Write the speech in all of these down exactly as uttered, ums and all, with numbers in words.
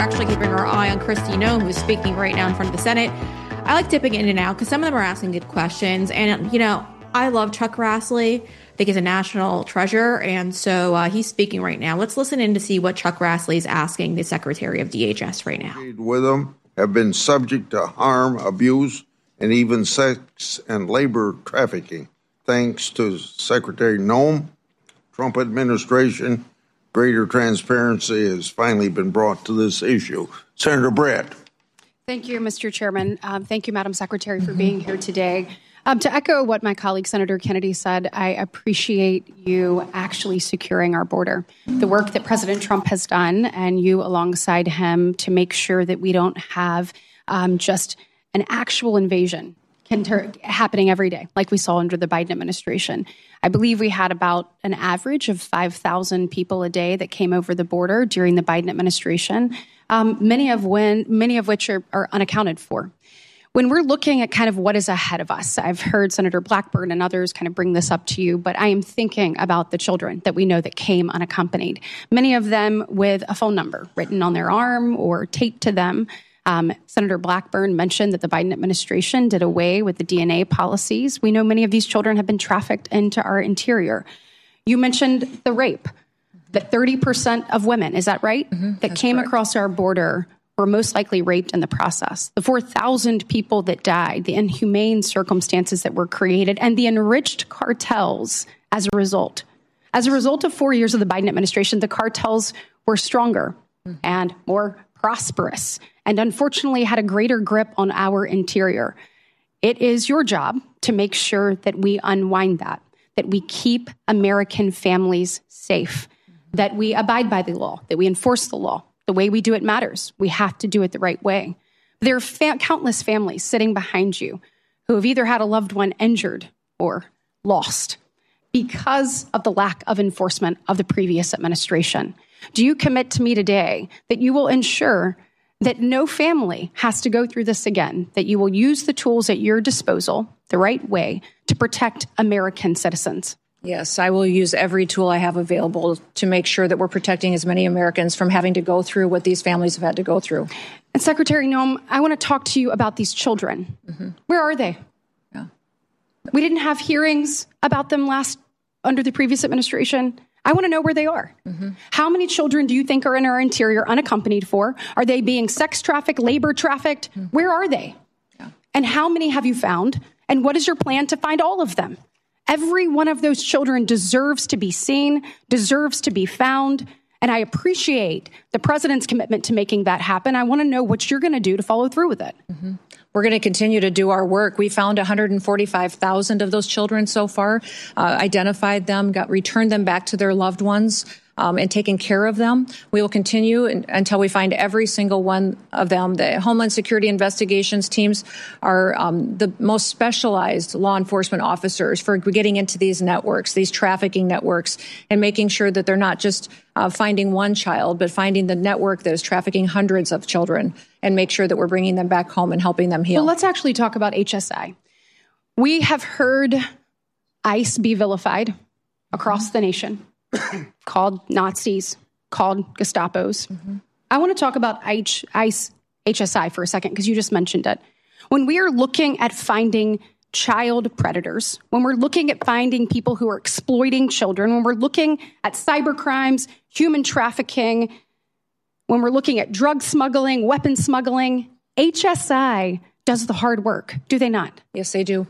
actually keeping our eye on Kristi Noem, who's speaking right now in front of the Senate. I like dipping in and out because some of them are asking good questions. And, you know, I love Chuck Grassley. I think he's a national treasure. And so uh, he's speaking right now. Let's listen in to see what Chuck Grassley is asking the Secretary of D H S right now. With them have been subject to harm, abuse, and even sex and labor trafficking. Thanks to Secretary Noem, Trump administration, greater transparency has finally been brought to this issue. Senator Brett. Thank you, Mister Chairman. Um, thank you, Madam Secretary, for being here today. Um, to echo what my colleague Senator Kennedy said, I appreciate you actually securing our border. The work that President Trump has done and you alongside him to make sure that we don't have um, just an actual invasion happening every day, like we saw under the Biden administration. I believe we had about an average of five thousand people a day that came over the border during the Biden administration, um, many of when many of which are, are unaccounted for. When we're looking at kind of what is ahead of us, I've heard Senator Blackburn and others kind of bring this up to you, but I am thinking about the children that we know that came unaccompanied, many of them with a phone number written on their arm or taped to them. Um, Senator Blackburn mentioned that the Biden administration did away with the D N A policies. We know many of these children have been trafficked into our interior. You mentioned the rape, that thirty percent of women, is that right, mm-hmm, that came correct. across our border were most likely raped in the process. The four thousand people that died, the inhumane circumstances that were created, and the enriched cartels as a result. As a result of four years of the Biden administration, the cartels were stronger mm-hmm. and more prosperous, and unfortunately had a greater grip on our interior. It is your job to make sure that we unwind that, that we keep American families safe, that we abide by the law, that we enforce the law. The way we do it matters. We have to do it the right way. There are fa- countless families sitting behind you who have either had a loved one injured or lost because of the lack of enforcement of the previous administration. Do you commit to me today that you will ensure that no family has to go through this again, that you will use the tools at your disposal the right way to protect American citizens? Yes, I will use every tool I have available to make sure that we're protecting as many Americans from having to go through what these families have had to go through. And Secretary Noem, I want to talk to you about these children. Mm-hmm. Where are they? Yeah. We didn't have hearings about them last under the previous administration. I want to know where they are. Mm-hmm. How many children do you think are in our interior unaccompanied for? Are they being sex trafficked, labor trafficked? Mm-hmm. Where are they? Yeah. And how many have you found? And what is your plan to find all of them? Every one of those children deserves to be seen, deserves to be found. And I appreciate the president's commitment to making that happen. I want to know what you're going to do to follow through with it. Mm-hmm. We're going to continue to do our work. We found one hundred forty-five thousand of those children so far, uh, identified them, got returned them back to their loved ones, um, and taken care of them. We will continue in, until we find every single one of them. The Homeland Security investigations teams are um, the most specialized law enforcement officers for getting into these networks, these trafficking networks, and making sure that they're not just uh, finding one child, but finding the network that is trafficking hundreds of children, and make sure that we're bringing them back home and helping them heal. Well, let's actually talk about H S I. We have heard ICE be vilified across the nation, called Nazis, called Gestapos. Mm-hmm. I want to talk about ICE, H S I for a second, because you just mentioned it. When we are looking at finding child predators, when we're looking at finding people who are exploiting children, when we're looking at cyber crimes, human trafficking, when we're looking at drug smuggling, weapon smuggling, H S I does the hard work, do they not? Yes, they do.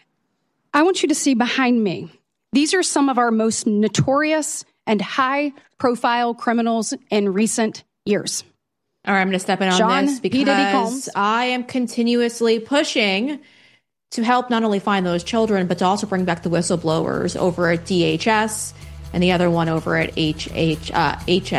I want you to see behind me. These are some of our most notorious and high-profile criminals in recent years. All right, I'm going to step in on John this because I am continuously pushing to help not only find those children, but to also bring back the whistleblowers over at D H S and the other one over at H H, uh, H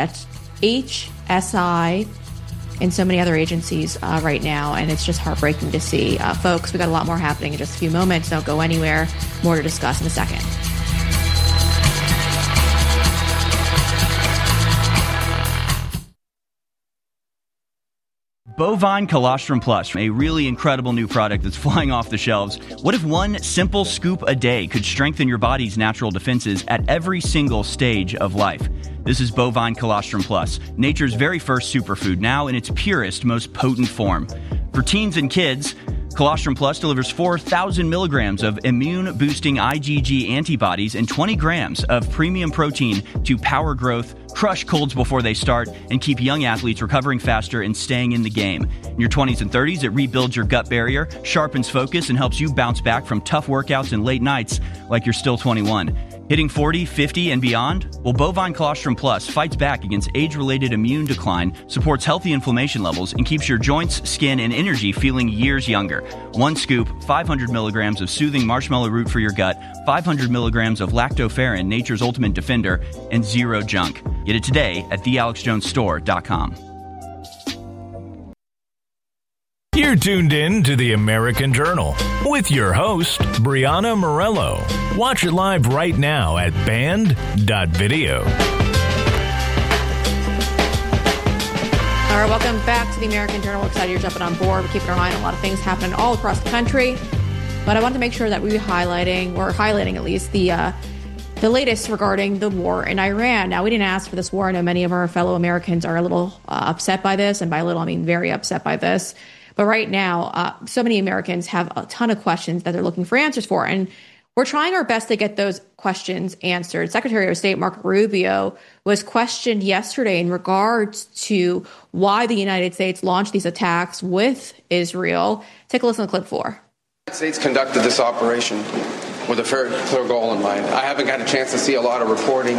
S I and so many other agencies uh, right now. And it's just heartbreaking to see. Uh, folks, we got a lot more happening in just a few moments. Don't go anywhere. More to discuss in a second. Bovine Colostrum Plus, a really incredible new product that's flying off the shelves. What if one simple scoop a day could strengthen your body's natural defenses at every single stage of life? This is Bovine Colostrum Plus, nature's very first superfood, now in its purest, most potent form. For teens and kids, Colostrum Plus delivers four thousand milligrams of immune-boosting IgG antibodies and twenty grams of premium protein to power growth, crush colds before they start, and keep young athletes recovering faster and staying in the game. In your twenties and thirties, it rebuilds your gut barrier, sharpens focus, and helps you bounce back from tough workouts and late nights like you're still twenty-one. Hitting forty, fifty, and beyond? Well, Bovine Colostrum Plus fights back against age-related immune decline, supports healthy inflammation levels, and keeps your joints, skin, and energy feeling years younger. One scoop, five hundred milligrams of soothing marshmallow root for your gut, five hundred milligrams of lactoferrin, nature's ultimate defender, and zero junk. Get it today at the alex jones store dot com. You're tuned in to the American Journal with your host, Brianna Morello. Watch it live right now at band dot video. All right, welcome back to the American Journal. Excited you're jumping on board. We're keeping our eye on a lot of things happening all across the country. But I want to make sure that we were highlighting, or highlighting at least, the uh, the latest regarding the war in Iran. Now, we didn't ask for this war. I know many of our fellow Americans are a little uh, upset by this, and by little, I mean very upset by this. But right now, uh, so many Americans have a ton of questions that they're looking for answers for. And we're trying our best to get those questions answered. Secretary of State Marco Rubio was questioned yesterday in regards to why the United States launched these attacks with Israel. Take a listen to clip four. The United States conducted this operation with a very clear goal in mind. I haven't got a chance to see a lot of reporting.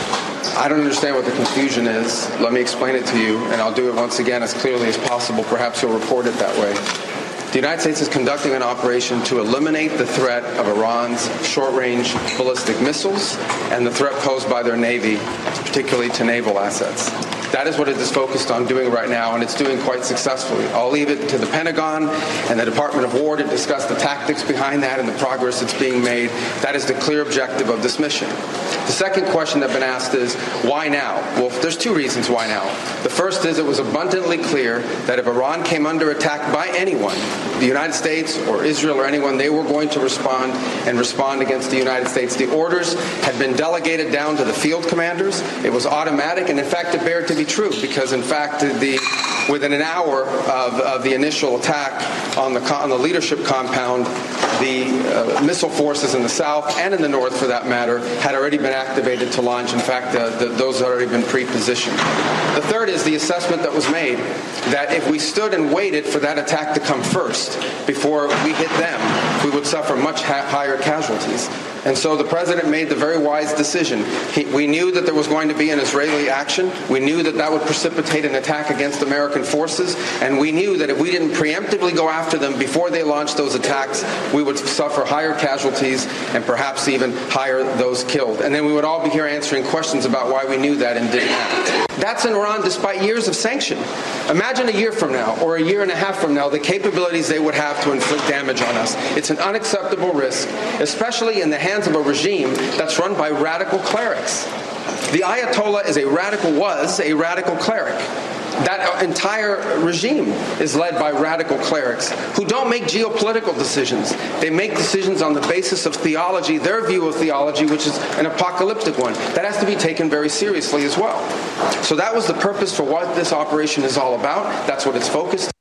I don't understand what the confusion is. Let me explain it to you, and I'll do it once again as clearly as possible. Perhaps you'll report it that way. The United States is conducting an operation to eliminate the threat of Iran's short-range ballistic missiles and the threat posed by their Navy, particularly to naval assets. That is what it is focused on doing right now, and it's doing quite successfully. I'll leave it to the Pentagon and the Department of War to discuss the tactics behind that and the progress that's being made. That is the clear objective of this mission. The second question that's been asked is, why now? Well, there's two reasons why now. The first is it was abundantly clear that if Iran came under attack by anyone, the United States or Israel or anyone, they were going to respond and respond against the United States. The orders had been delegated down to the field commanders. It was automatic, and in fact, it bared to be true, because in fact, the within an hour of, of the initial attack on the on the leadership compound, the uh, missile forces in the south and in the north, for that matter, had already been activated to launch. In fact, uh, the, those had already been pre-positioned. The third is the assessment that was made that if we stood and waited for that attack to come first before we hit them, we would suffer much ha- higher casualties. And so the president made the very wise decision. He, we knew that there was going to be an Israeli action. We knew that that would precipitate an attack against American forces. And we knew that if we didn't preemptively go after them before they launched those attacks, we would suffer higher casualties and perhaps even higher those killed. And then we would all be here answering questions about why we knew that and didn't act. That's in Iran despite years of sanction. Imagine a year from now or a year and a half from now the capabilities they would have to inflict damage on us. It's an unacceptable risk, especially in the hands of a regime that's run by radical clerics. The Ayatollah is a radical, was a radical cleric. That entire regime is led by radical clerics who don't make geopolitical decisions. They make decisions on the basis of theology, their view of theology, which is an apocalyptic one. That has to be taken very seriously as well. So that was the purpose for what this operation is all about. That's what it's focused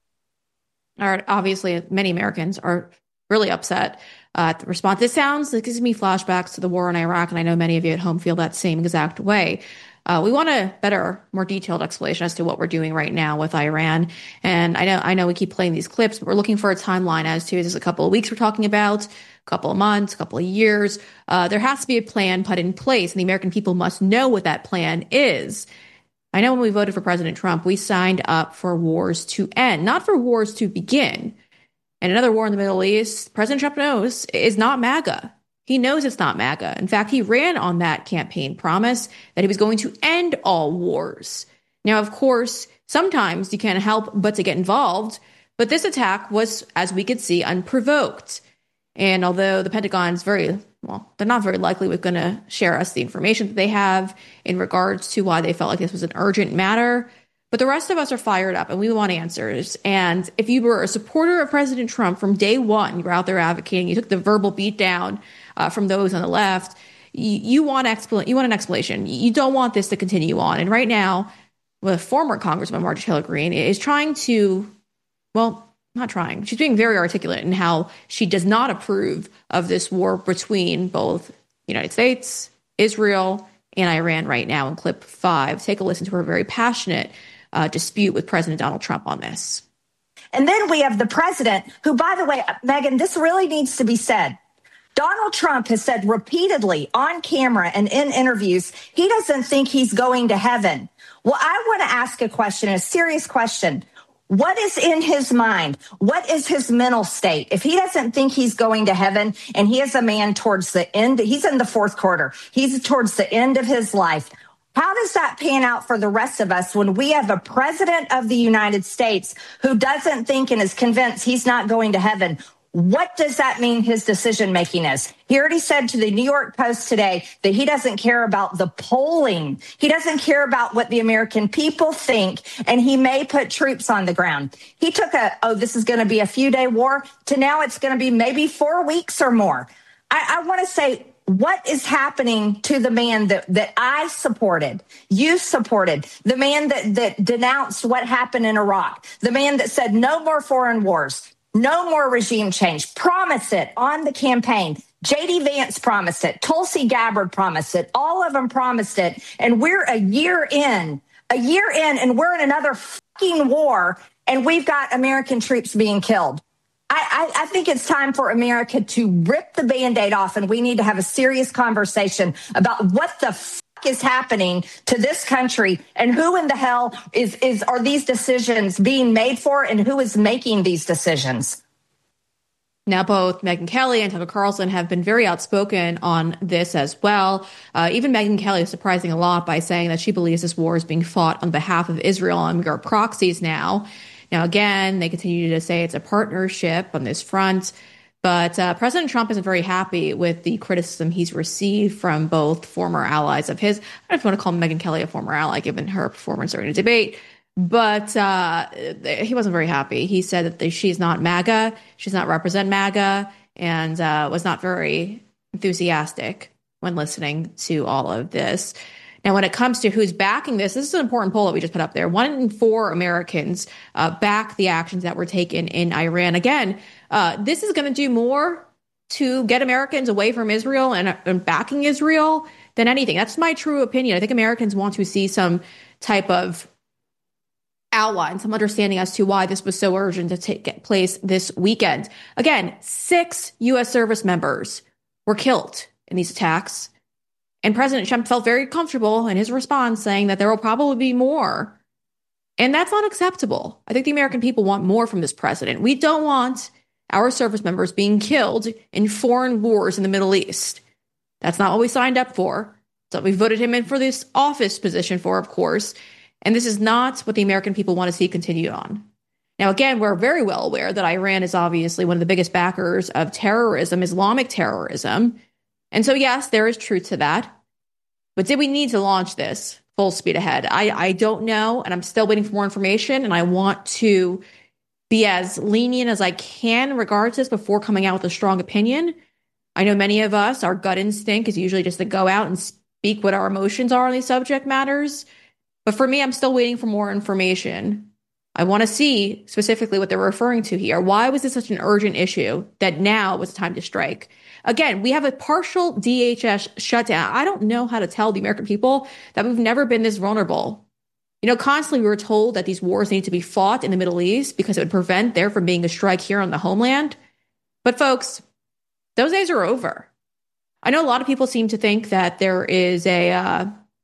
on. All right, obviously, many Americans are really upset uh, at the response. This sounds, it gives me flashbacks to the war in Iraq, and I know many of you at home feel that same exact way. Uh, we want a better, more detailed explanation as to what we're doing right now with Iran. And I know I know we keep playing these clips, but we're looking for a timeline as to, is this a couple of weeks we're talking about, a couple of months, a couple of years? Uh, there has to be a plan put in place, and the American people must know what that plan is. I know when we voted for President Trump, we signed up for wars to end, not for wars to begin. And another war in the Middle East, President Trump knows, is not MAGA. He knows it's not MAGA. In fact, he ran on that campaign promise that he was going to end all wars. Now, of course, sometimes you can't help but to get involved, but this attack was, as we could see, unprovoked. And although the Pentagon is very, well, they're not very likely going to share us the information that they have in regards to why they felt like this was an urgent matter, But the rest of us are fired up and we want answers. And if you were a supporter of President Trump from day one, you were out there advocating, you took the verbal beat down uh, from those on the left, you, you want expl- you want an explanation. You don't want this to continue on. And right now, the former Congressman Marjorie Taylor Greene is trying to, well, not trying. She's being very articulate in how she does not approve of this war between both the United States, Israel, and Iran right now in clip five. Take a listen to her very passionate uh, dispute with President Donald Trump on this. And then we have the president who, by the way, Megan, this really needs to be said. Donald Trump has said repeatedly on camera and in interviews, he doesn't think he's going to heaven. Well, I want to ask a question, a serious question. What is in his mind? What is his mental state? If he doesn't think he's going to heaven and he is a man towards the end, he's in the fourth quarter, he's towards the end of his life. How does that pan out for the rest of us when we have a president of the United States who doesn't think and is convinced he's not going to heaven? What does that mean his decision making is? He already said to the New York Post today that he doesn't care about the polling. He doesn't care about what the American people think, and he may put troops on the ground. He took a, oh, this is going to be a few day war to now it's going to be maybe four weeks or more. I, I want to say, what is happening to the man that, that I supported, you supported, the man that, that denounced what happened in Iraq, the man that said no more foreign wars, no more regime change, promised it on the campaign. J D Vance promised it. Tulsi Gabbard promised it. All of them promised it. And we're a year in, a year in, and we're in another fucking war, and we've got American troops being killed. I, I, I think it's time for America to rip the Band-Aid off, and we need to have a serious conversation about what the fuck is happening to this country and who in the hell is, is are these decisions being made for and who is making these decisions. Now, both Megyn Kelly and Tucker Carlson have been very outspoken on this as well. Uh, even Megyn Kelly is surprising a lot by saying that she believes this war is being fought on behalf of Israel, and we are proxies now. Now, again, they continue to say it's a partnership on this front, but uh, President Trump isn't very happy with the criticism he's received from both former allies of his. I don't know if you want to call Megyn Kelly a former ally, given her performance during the debate, but uh, he wasn't very happy. He said that the, she's not MAGA, she's not represent MAGA, and uh, was not very enthusiastic when listening to all of this. Now, when it comes to who's backing this, this is an important poll that we just put up there. One in four Americans uh, back the actions that were taken in Iran. Again, uh, this is going to do more to get Americans away from Israel and, and backing Israel than anything. That's my true opinion. I think Americans want to see some type of outline, some understanding as to why this was so urgent to take place this weekend. Again, six U S service members were killed in these attacks. And President Trump felt very comfortable in his response, saying that there will probably be more. And that's not acceptable. I think the American people want more from this president. We don't want our service members being killed in foreign wars in the Middle East. That's not what we signed up for. So we voted him in for this office position for, of course. And this is not what the American people want to see continue on. Now, again, we're very well aware that Iran is obviously one of the biggest backers of terrorism, Islamic terrorism. And so, yes, there is truth to that. But did we need to launch this full speed ahead? I, I don't know, and I'm still waiting for more information, and I want to be as lenient as I can in regards to this before coming out with a strong opinion. I know many of us, our gut instinct is usually just to go out and speak what our emotions are on these subject matters. But for me, I'm still waiting for more information. I want to see specifically what they're referring to here. Why was this such an urgent issue that now was the time to strike? Again, we have a partial D H S shutdown. I don't know how to tell the American people that we've never been this vulnerable. You know, constantly we were told that these wars need to be fought in the Middle East because it would prevent there from being a strike here on the homeland. But folks, those days are over. I know a lot of people seem to think that there is a uh,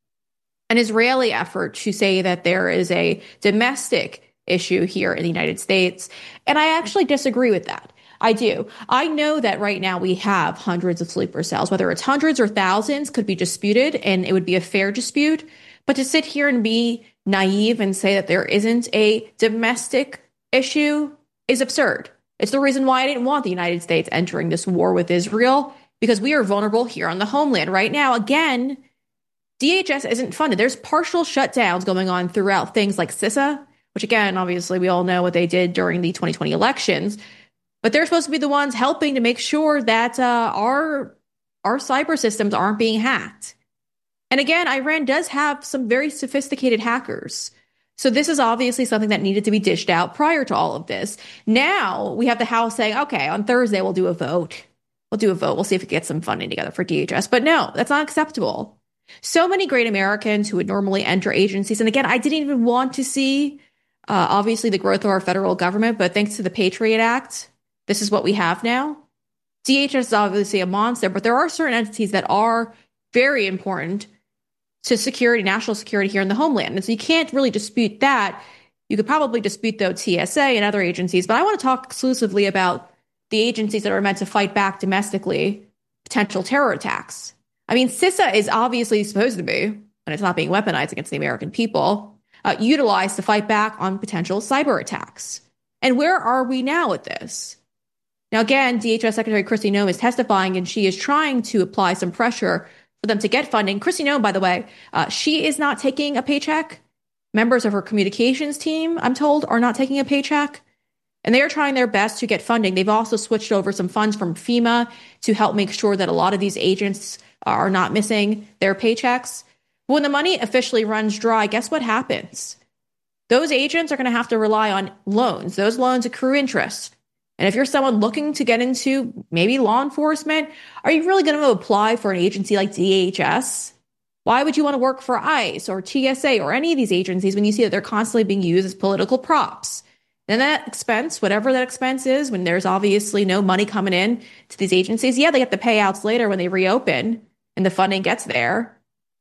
an Israeli effort to say that there is a domestic issue here in the United States. And I actually disagree with that. I do. I know that right now we have hundreds of sleeper cells, whether it's hundreds or thousands could be disputed, and it would be a fair dispute. But to sit here and be naive and say that there isn't a domestic issue is absurd. It's the reason why I didn't want the United States entering this war with Israel, because we are vulnerable here on the homeland right now. Again, D H S isn't funded. There's partial shutdowns going on throughout things like CISA, which again, obviously we all know what they did during the twenty twenty elections, but they're supposed to be the ones helping to make sure that uh, our, our cyber systems aren't being hacked. And again, Iran does have some very sophisticated hackers. So this is obviously something that needed to be dished out prior to all of this. Now we have the House saying, okay, on Thursday we'll do a vote. We'll do a vote. We'll see if we get some funding together for D H S. But no, that's not acceptable. So many great Americans who would normally enter agencies. And again, I didn't even want to see, uh, obviously, the growth of our federal government. But thanks to the Patriot Act, this is what we have now. D H S is obviously a monster, but there are certain entities that are very important to security, national security here in the homeland. And so you can't really dispute that. You could probably dispute, though, T S A and other agencies. But I want to talk exclusively about the agencies that are meant to fight back domestically potential terror attacks. I mean, CISA is obviously supposed to be, and it's not being weaponized against the American people, uh, utilized to fight back on potential cyber attacks. And where are we now with this? Now, again, D H S Secretary Kristi Noem is testifying, and she is trying to apply some pressure for them to get funding. Kristi Noem, by the way, uh, she is not taking a paycheck. Members of her communications team, I'm told, are not taking a paycheck. And they are trying their best to get funding. They've also switched over some funds from FEMA to help make sure that a lot of these agents are not missing their paychecks. But when the money officially runs dry, guess what happens? Those agents are going to have to rely on loans. Those loans accrue interest. And if you're someone looking to get into maybe law enforcement, are you really going to apply for an agency like D H S? Why would you want to work for ICE or T S A or any of these agencies when you see that they're constantly being used as political props? And that expense, whatever that expense is, when there's obviously no money coming in to these agencies, yeah, they get the payouts later when they reopen and the funding gets there.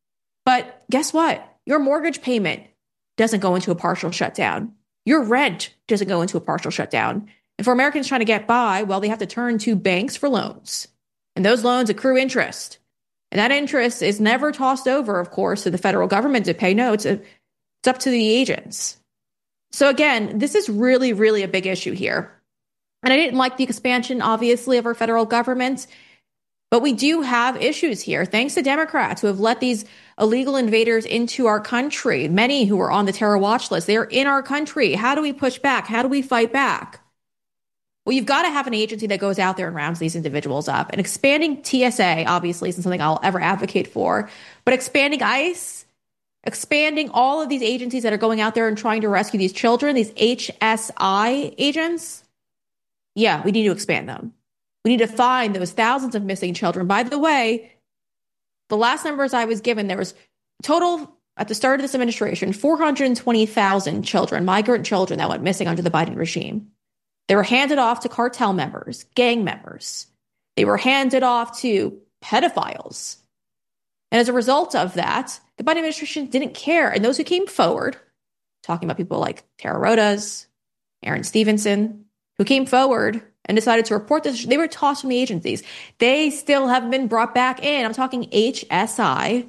But guess what? Your mortgage payment doesn't go into a partial shutdown. Your rent doesn't go into a partial shutdown. And for Americans trying to get by, well, they have to turn to banks for loans. And those loans accrue interest. And that interest is never tossed over, of course, to the federal government to pay. No, it's, a, it's up to the agents. So again, this is really, really a big issue here. And I didn't like the expansion, obviously, of our federal government. But we do have issues here, thanks to Democrats who have let these illegal invaders into our country. Many who are on the terror watch list, they are in our country. How do we push back? How do we fight back? Well, you've got to have an agency that goes out there and rounds these individuals up. And expanding T S A, obviously, isn't something I'll ever advocate for. But expanding ICE, expanding all of these agencies that are going out there and trying to rescue these children, these H S I agents, yeah, we need to expand them. We need to find those thousands of missing children. By the way, the last numbers I was given, there was total, at the start of this administration, four hundred twenty thousand children, migrant children that went missing under the Biden regime. They were handed off to cartel members, gang members. They were handed off to pedophiles. And as a result of that, the Biden administration didn't care. And those who came forward, talking about people like Tara Rodas, Aaron Stevenson, who came forward and decided to report this, they were tossed from the agencies. They still haven't been brought back in. I'm talking H S I,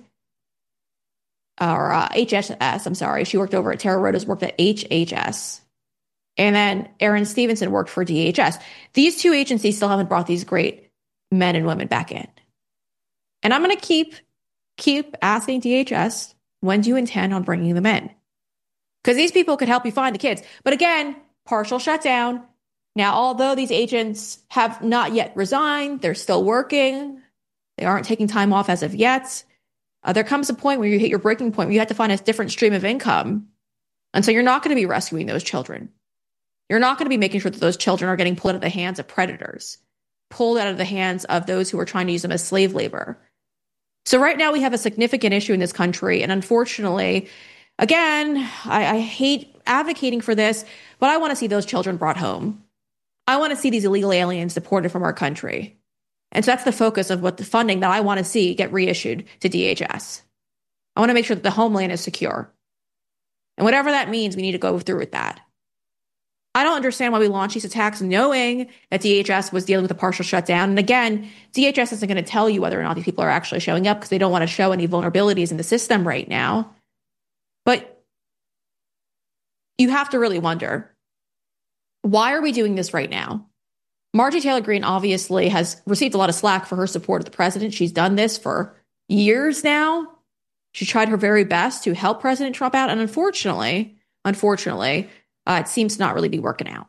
or uh, H S S, I'm sorry. She worked over at Tara Rodas, worked at H H S. And then Aaron Stevenson worked for D H S. These two agencies still haven't brought these great men and women back in. And I'm going to keep keep asking D H S, when do you intend on bringing them in? Because these people could help you find the kids. But again, partial shutdown. Now, although these agents have not yet resigned, they're still working. They aren't taking time off as of yet. Uh, there comes a point where you hit your breaking point where you have to find a different stream of income. And so you're not going to be rescuing those children. You're not going to be making sure that those children are getting pulled out of the hands of predators, pulled out of the hands of those who are trying to use them as slave labor. So right now we have a significant issue in this country. And unfortunately, again, I, I hate advocating for this, but I want to see those children brought home. I want to see these illegal aliens deported from our country. And so that's the focus of what the funding that I want to see get reissued to D H S. I want to make sure that the homeland is secure. And whatever that means, we need to go through with that. I don't understand why we launched these attacks knowing that D H S was dealing with a partial shutdown. And again, D H S isn't going to tell you whether or not these people are actually showing up because they don't want to show any vulnerabilities in the system right now. But you have to really wonder, why are we doing this right now? Marjorie Taylor Greene obviously has received a lot of slack for her support of the president. She's done this for years now. She tried her very best to help President Trump out. And unfortunately, unfortunately, uh, it seems to not really be working out.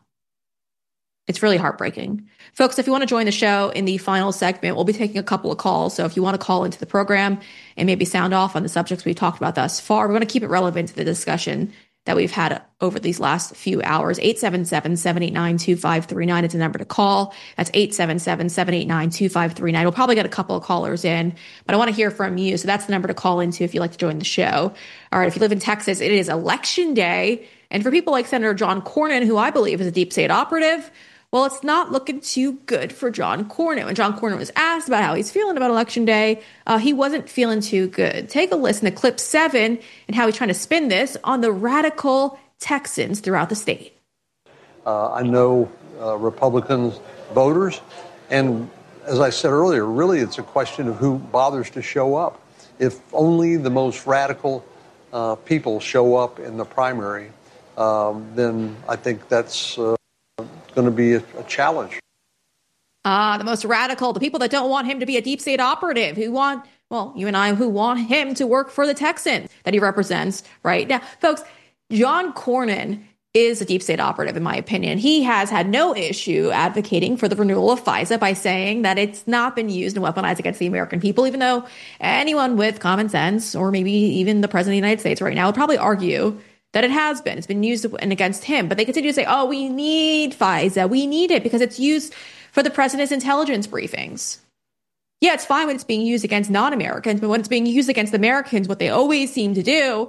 It's really heartbreaking. Folks, if you want to join the show in the final segment, we'll be taking a couple of calls. So if you want to call into the program and maybe sound off on the subjects we've talked about thus far, we're going to keep it relevant to the discussion that we've had over these last few hours. eight seven seven, seven eight nine, two five three nine is a number to call. That's eight seven seven, seven eight nine, two five three nine. We'll probably get a couple of callers in, but I want to hear from you. So that's the number to call into if you'd like to join the show. All right, if you live in Texas, it is Election Day. And for people like Senator John Cornyn, who I believe is a deep state operative, well, it's not looking too good for John Cornyn. When John Cornyn was asked about how he's feeling about Election Day, uh, he wasn't feeling too good. Take a listen to clip seven and how he's trying to spin this on the radical Texans throughout the state. Uh, I know uh, Republicans voters, and as I said earlier, really it's a question of who bothers to show up. If only the most radical uh, people show up in the primary, um, then I think that's uh, going to be a, a challenge. Ah, the most radical, the people that don't want him to be a deep state operative, who want, well, you and I, who want him to work for the Texans that he represents right now. Folks, John Cornyn is a deep state operative, in my opinion. He has had no issue advocating for the renewal of FISA by saying that it's not been used and weaponized against the American people, even though anyone with common sense, or maybe even the president of the United States right now, would probably argue that it has been. It's been used and against him. But they continue to say, oh, we need FISA. We need it because it's used for the president's intelligence briefings. Yeah, it's fine when it's being used against non-Americans, but when it's being used against Americans, what they always seem to do,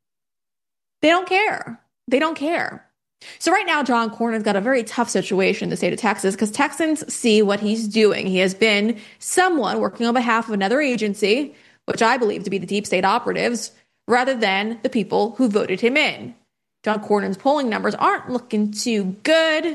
they don't care. They don't care. So right now, John Cornyn's got a very tough situation in the state of Texas because Texans see what he's doing. He has been someone working on behalf of another agency, which I believe to be the deep state operatives, rather than the people who voted him in. John Cornyn's polling numbers aren't looking too good.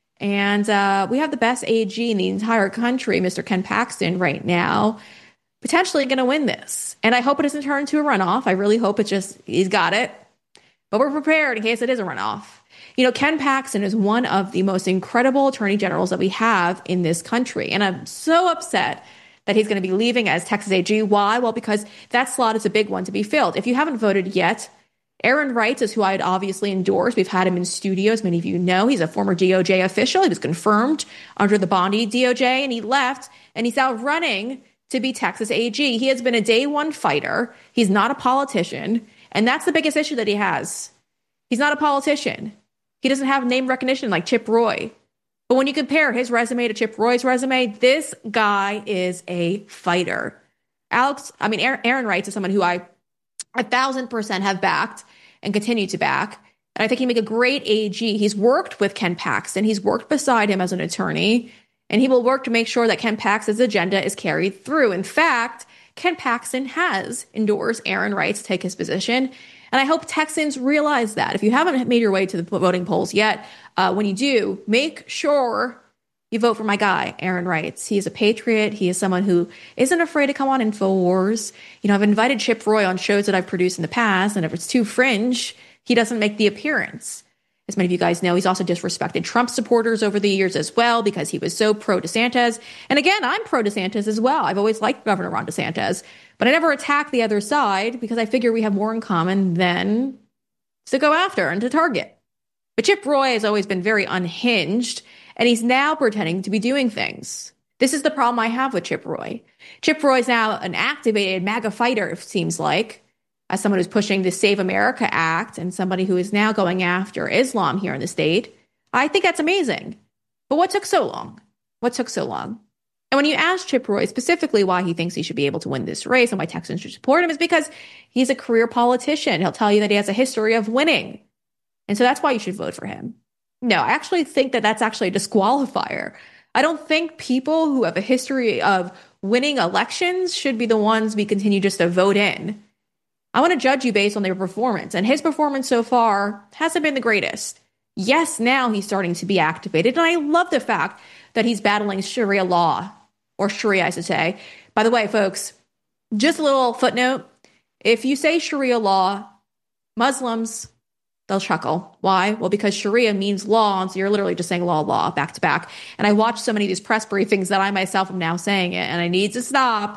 And uh, we have the best A G in the entire country, Mister Ken Paxton, right now, potentially going to win this. And I hope it doesn't turn into a runoff. I really hope it just, he's got it. But we're prepared in case it is a runoff. You know, Ken Paxton is one of the most incredible attorney generals that we have in this country. And I'm so upset that he's going to be leaving as Texas A G. Why? Well, because that slot is a big one to be filled. If you haven't voted yet, Aaron Wright is who I'd obviously endorse. We've had him in studio, as many of you know. He's a former D O J official. He was confirmed under the Bondi D O J, and he left, and he's out running to be Texas A G. He has been a day one fighter. He's not a politician, and that's the biggest issue that he has. He's not a politician. He doesn't have name recognition like Chip Roy. But when you compare his resume to Chip Roy's resume, this guy is a fighter. Alex, I mean, Aaron Wright is someone who I a thousand percent have backed and continue to back. And I think he'd make a great A G. He's worked with Ken Paxton. He's worked beside him as an attorney, and he will work to make sure that Ken Paxton's agenda is carried through. In fact, Ken Paxton has endorsed Aaron Wright to take his position. And I hope Texans realize that. If you haven't made your way to the voting polls yet, uh, when you do, make sure you vote for my guy, Aaron Wright. He is a patriot. He is someone who isn't afraid to come on InfoWars. You know, I've invited Chip Roy on shows that I've produced in the past, and if it's too fringe, he doesn't make the appearance. As many of you guys know, he's also disrespected Trump supporters over the years as well because he was so pro-DeSantis. And again, I'm pro-DeSantis as well. I've always liked Governor Ron DeSantis, but I never attack the other side because I figure we have more in common than to go after and to target. But Chip Roy has always been very unhinged, and he's now pretending to be doing things. This is the problem I have with Chip Roy. Chip Roy is now an activated MAGA fighter, it seems like, as someone who's pushing the Save America Act and somebody who is now going after Islam here in the state. I think that's amazing. But what took so long? What took so long? And when you ask Chip Roy specifically why he thinks he should be able to win this race and why Texans should support him, is because he's a career politician. He'll tell you that he has a history of winning. And so that's why you should vote for him. No, I actually think that that's actually a disqualifier. I don't think people who have a history of winning elections should be the ones we continue just to vote in. I want to judge you based on their performance, and his performance so far hasn't been the greatest. Yes, now he's starting to be activated, and I love the fact that he's battling Sharia law, or Sharia, I should say. By the way, folks, just a little footnote. If you say Sharia law, Muslims, they'll chuckle. Why? Well, because Sharia means law, and so you're literally just saying law, law, back to back. And I watched so many of these press briefings that I myself am now saying it, and I need to stop.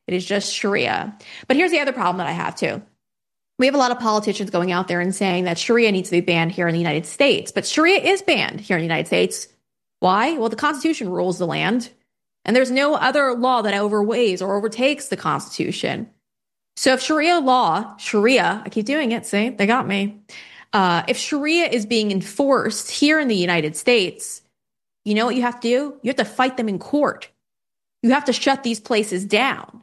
It is just Sharia. But here's the other problem that I have too. We have a lot of politicians going out there and saying that Sharia needs to be banned here in the United States. But Sharia is banned here in the United States. Why? Well, the Constitution rules the land. And there's no other law that overweighs or overtakes the Constitution. So if Sharia law, Sharia, I keep doing it, see, they got me. Uh, if Sharia is being enforced here in the United States, you know what you have to do? You have to fight them in court. You have to shut these places down.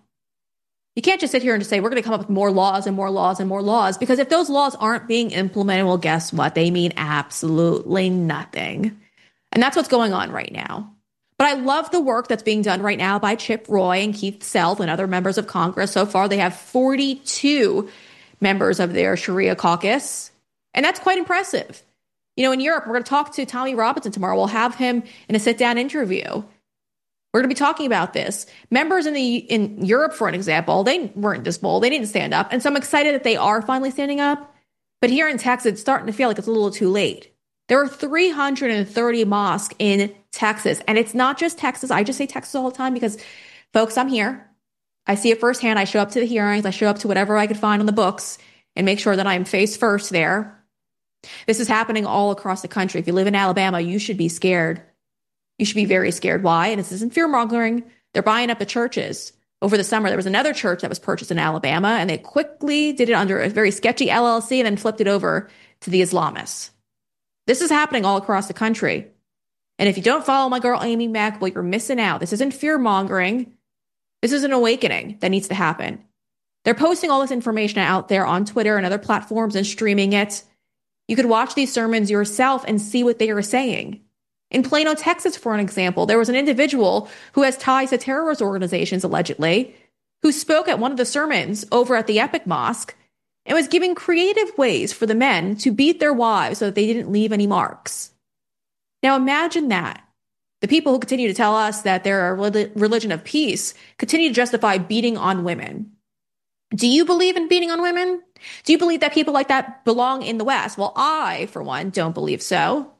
You can't just sit here and just say, we're going to come up with more laws and more laws and more laws, because if those laws aren't being implemented, well, guess what? They mean absolutely nothing. And that's what's going on right now. But I love the work that's being done right now by Chip Roy and Keith Self and other members of Congress. So far, they have forty-two members of their Sharia caucus. And that's quite impressive. You know, in Europe, we're going to talk to Tommy Robinson tomorrow. We'll have him in a sit-down interview. We're going to be talking about this. Members in the in Europe, for an example, they weren't this bold. They didn't stand up. And so I'm excited that they are finally standing up. But here in Texas, it's starting to feel like it's a little too late. There are three hundred thirty mosques in Texas. And it's not just Texas. I just say Texas all the time because, folks, I'm here. I see it firsthand. I show up to the hearings. I show up to whatever I could find on the books and make sure that I'm face first there. This is happening all across the country. If you live in Alabama, you should be scared. You should be very scared. Why? And this isn't fear-mongering. They're buying up the churches. Over the summer, there was another church that was purchased in Alabama, and they quickly did it under a very sketchy L L C and then flipped it over to the Islamists. This is happening all across the country. And if you don't follow my girl Amy Mack, well, you're missing out. This isn't fear-mongering. This is an awakening that needs to happen. They're posting all this information out there on Twitter and other platforms and streaming it. You could watch these sermons yourself and see what they are saying. In Plano, Texas, for an example, there was an individual who has ties to terrorist organizations, allegedly, who spoke at one of the sermons over at the Epic Mosque and was giving creative ways for the men to beat their wives so that they didn't leave any marks. Now imagine that. The people who continue to tell us that they're a religion of peace continue to justify beating on women. Do you believe in beating on women? Do you believe that people like that belong in the West? Well, I, for one, don't believe so.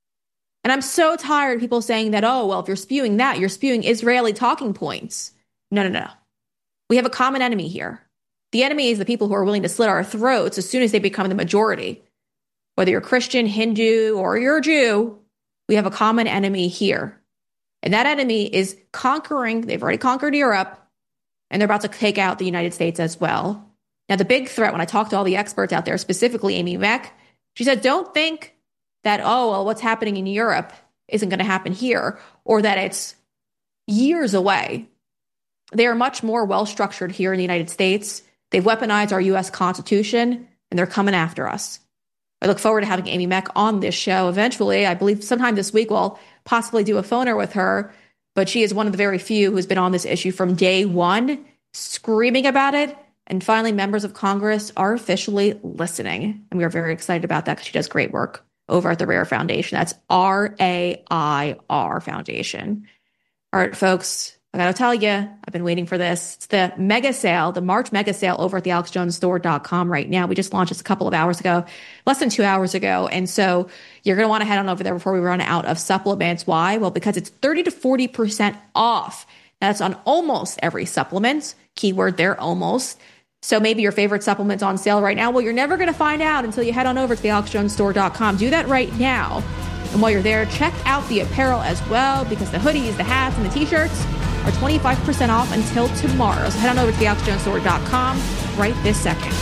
And I'm so tired of people saying that, oh, well, if you're spewing that, you're spewing Israeli talking points. No, no, no. We have a common enemy here. The enemy is the people who are willing to slit our throats as soon as they become the majority. Whether you're Christian, Hindu, or you're a Jew, we have a common enemy here. And that enemy is conquering, they've already conquered Europe, and they're about to take out the United States as well. Now, the big threat, when I talk to all the experts out there, specifically Amy Mack, she said, don't think that, oh, well, what's happening in Europe isn't going to happen here, or that it's years away. They are much more well-structured here in the United States. They've weaponized our U S Constitution, and they're coming after us. I look forward to having Amy Mack on this show eventually. I believe sometime this week we'll possibly do a phoner with her, but she is one of the very few who's been on this issue from day one, screaming about it. And finally, members of Congress are officially listening. And we are very excited about that because she does great work over at the RAIR Foundation. That's R A I R Foundation. All right, folks, I got to tell you, I've been waiting for this. It's the mega sale, the March mega sale over at the alex jones store dot com right now. We just launched this a couple of hours ago, less than two hours ago. And so you're going to want to head on over there before we run out of supplements. Why? Well, because it's thirty to forty percent off. That's on almost every supplement. Keyword there, almost. So maybe your favorite supplement's on sale right now. Well, you're never going to find out until you head on over to the alex jones store dot com. Do that right now. And while you're there, check out the apparel as well, because the hoodies, the hats, and the t-shirts are twenty-five percent off until tomorrow. So head on over to the alex jones store dot com right this second.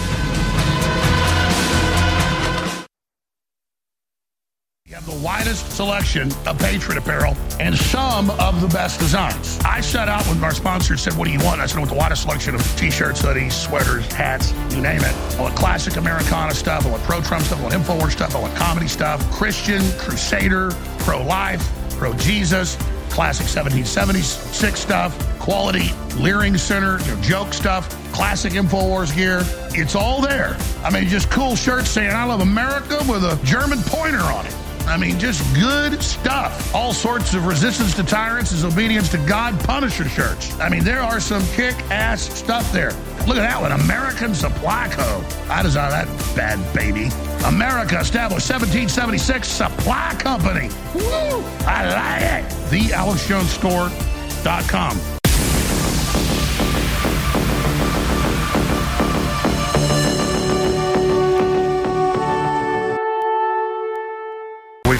You have the widest selection of Patriot apparel and some of the best designs. I set out when our sponsor said, what do you want? I said, I want the widest selection of t-shirts, hoodies, sweaters, hats, you name it. I want classic Americana stuff. I want pro-Trump stuff. I want InfoWars stuff. I want comedy stuff. Christian, Crusader, pro-life, pro-Jesus, classic seventeen seventy-six stuff, quality Leering Center, you know, joke stuff, classic InfoWars gear. It's all there. I mean, just cool shirts saying, I love America with a German pointer on it. I mean, just good stuff. All sorts of resistance to tyrants is obedience to God Punisher shirts. I mean, there are some kick-ass stuff there. Look at that one, American Supply Co. I designed that bad baby. America established seventeen seventy-six Supply Company. Woo! I like it. the alex jones store dot com.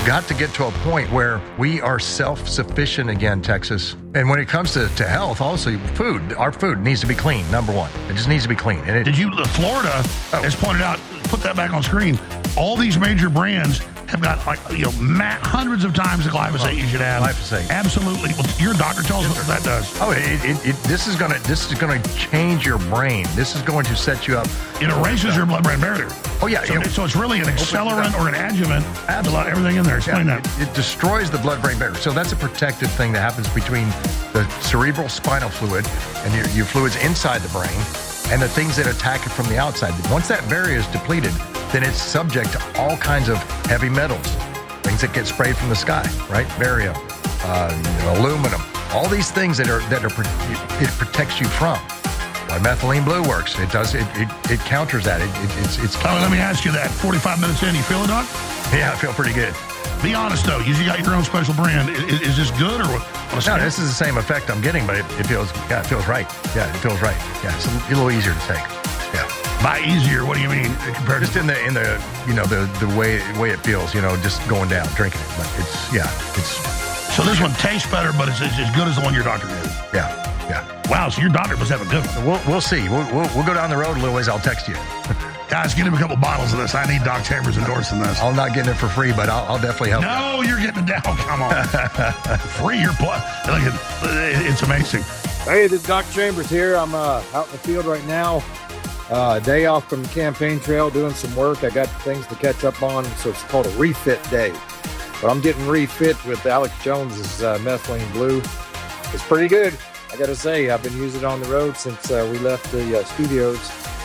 We've got to get to a point where we are self-sufficient again, Texas. And when it comes to, to health, also food, our food needs to be clean, number one. It just needs to be clean. And it, Did you, Florida oh. has pointed out, put that back on screen, all these major brands have got like you know ma- hundreds of times the glyphosate oh, you should have. Glyphosate, absolutely. Well, your doctor tells us what that does. Oh, it, it, it, this is gonna this is gonna change your brain. This is going to set you up. It erases your blood-brain barrier. Oh yeah, so, it, so it's really an accelerant or an adjuvant. Absolutely, everything in there. Explain yeah, that. It, it destroys the blood-brain barrier. So that's a protective thing that happens between the cerebral spinal fluid and your, your fluids inside the brain, and the things that attack it from the outside. Once that barrier is depleted, then it's subject to all kinds of heavy metals, things that get sprayed from the sky, right? Barium, uh, you know, aluminum, all these things that are that are it, it protects you from. Why methylene blue works? It does. It it, it counters that. It, it, it's it's. Oh, let me ask you that. Forty-five minutes in, you feel it, Doc? Yeah, I feel pretty good. Be honest though. You got your own special brand. Is, is this good or what? No, this is the same effect I'm getting, but it, it feels yeah, it feels right. Yeah, it feels right. Yeah, it's a, a little easier to take. Yeah. By easier, what do you mean compared just to in the in the you know the the way way it feels, you know, just going down, drinking it. But it's yeah, it's. So this one tastes better, but it's, it's as good as the one your doctor did. Yeah, yeah. Wow, so your doctor must have a good one. We'll we'll see. We'll we'll, we'll go down the road a little ways. I'll text you. Guys, get him a couple bottles of this. I need Doc Chambers endorsing this. I'm not getting it for free, but I'll, I'll definitely help. No, you. You're getting it down. Come on, free your blood. Look, it's amazing. Hey, this is Doc Chambers here. I'm uh, out in the field right now. Uh, day off from the campaign trail, doing some work. I got things to catch up on, so it's called a refit day. But I'm getting refit with Alex Jones's uh, methylene blue. It's pretty good, I got to say. I've been using it on the road since uh, we left the uh, studios,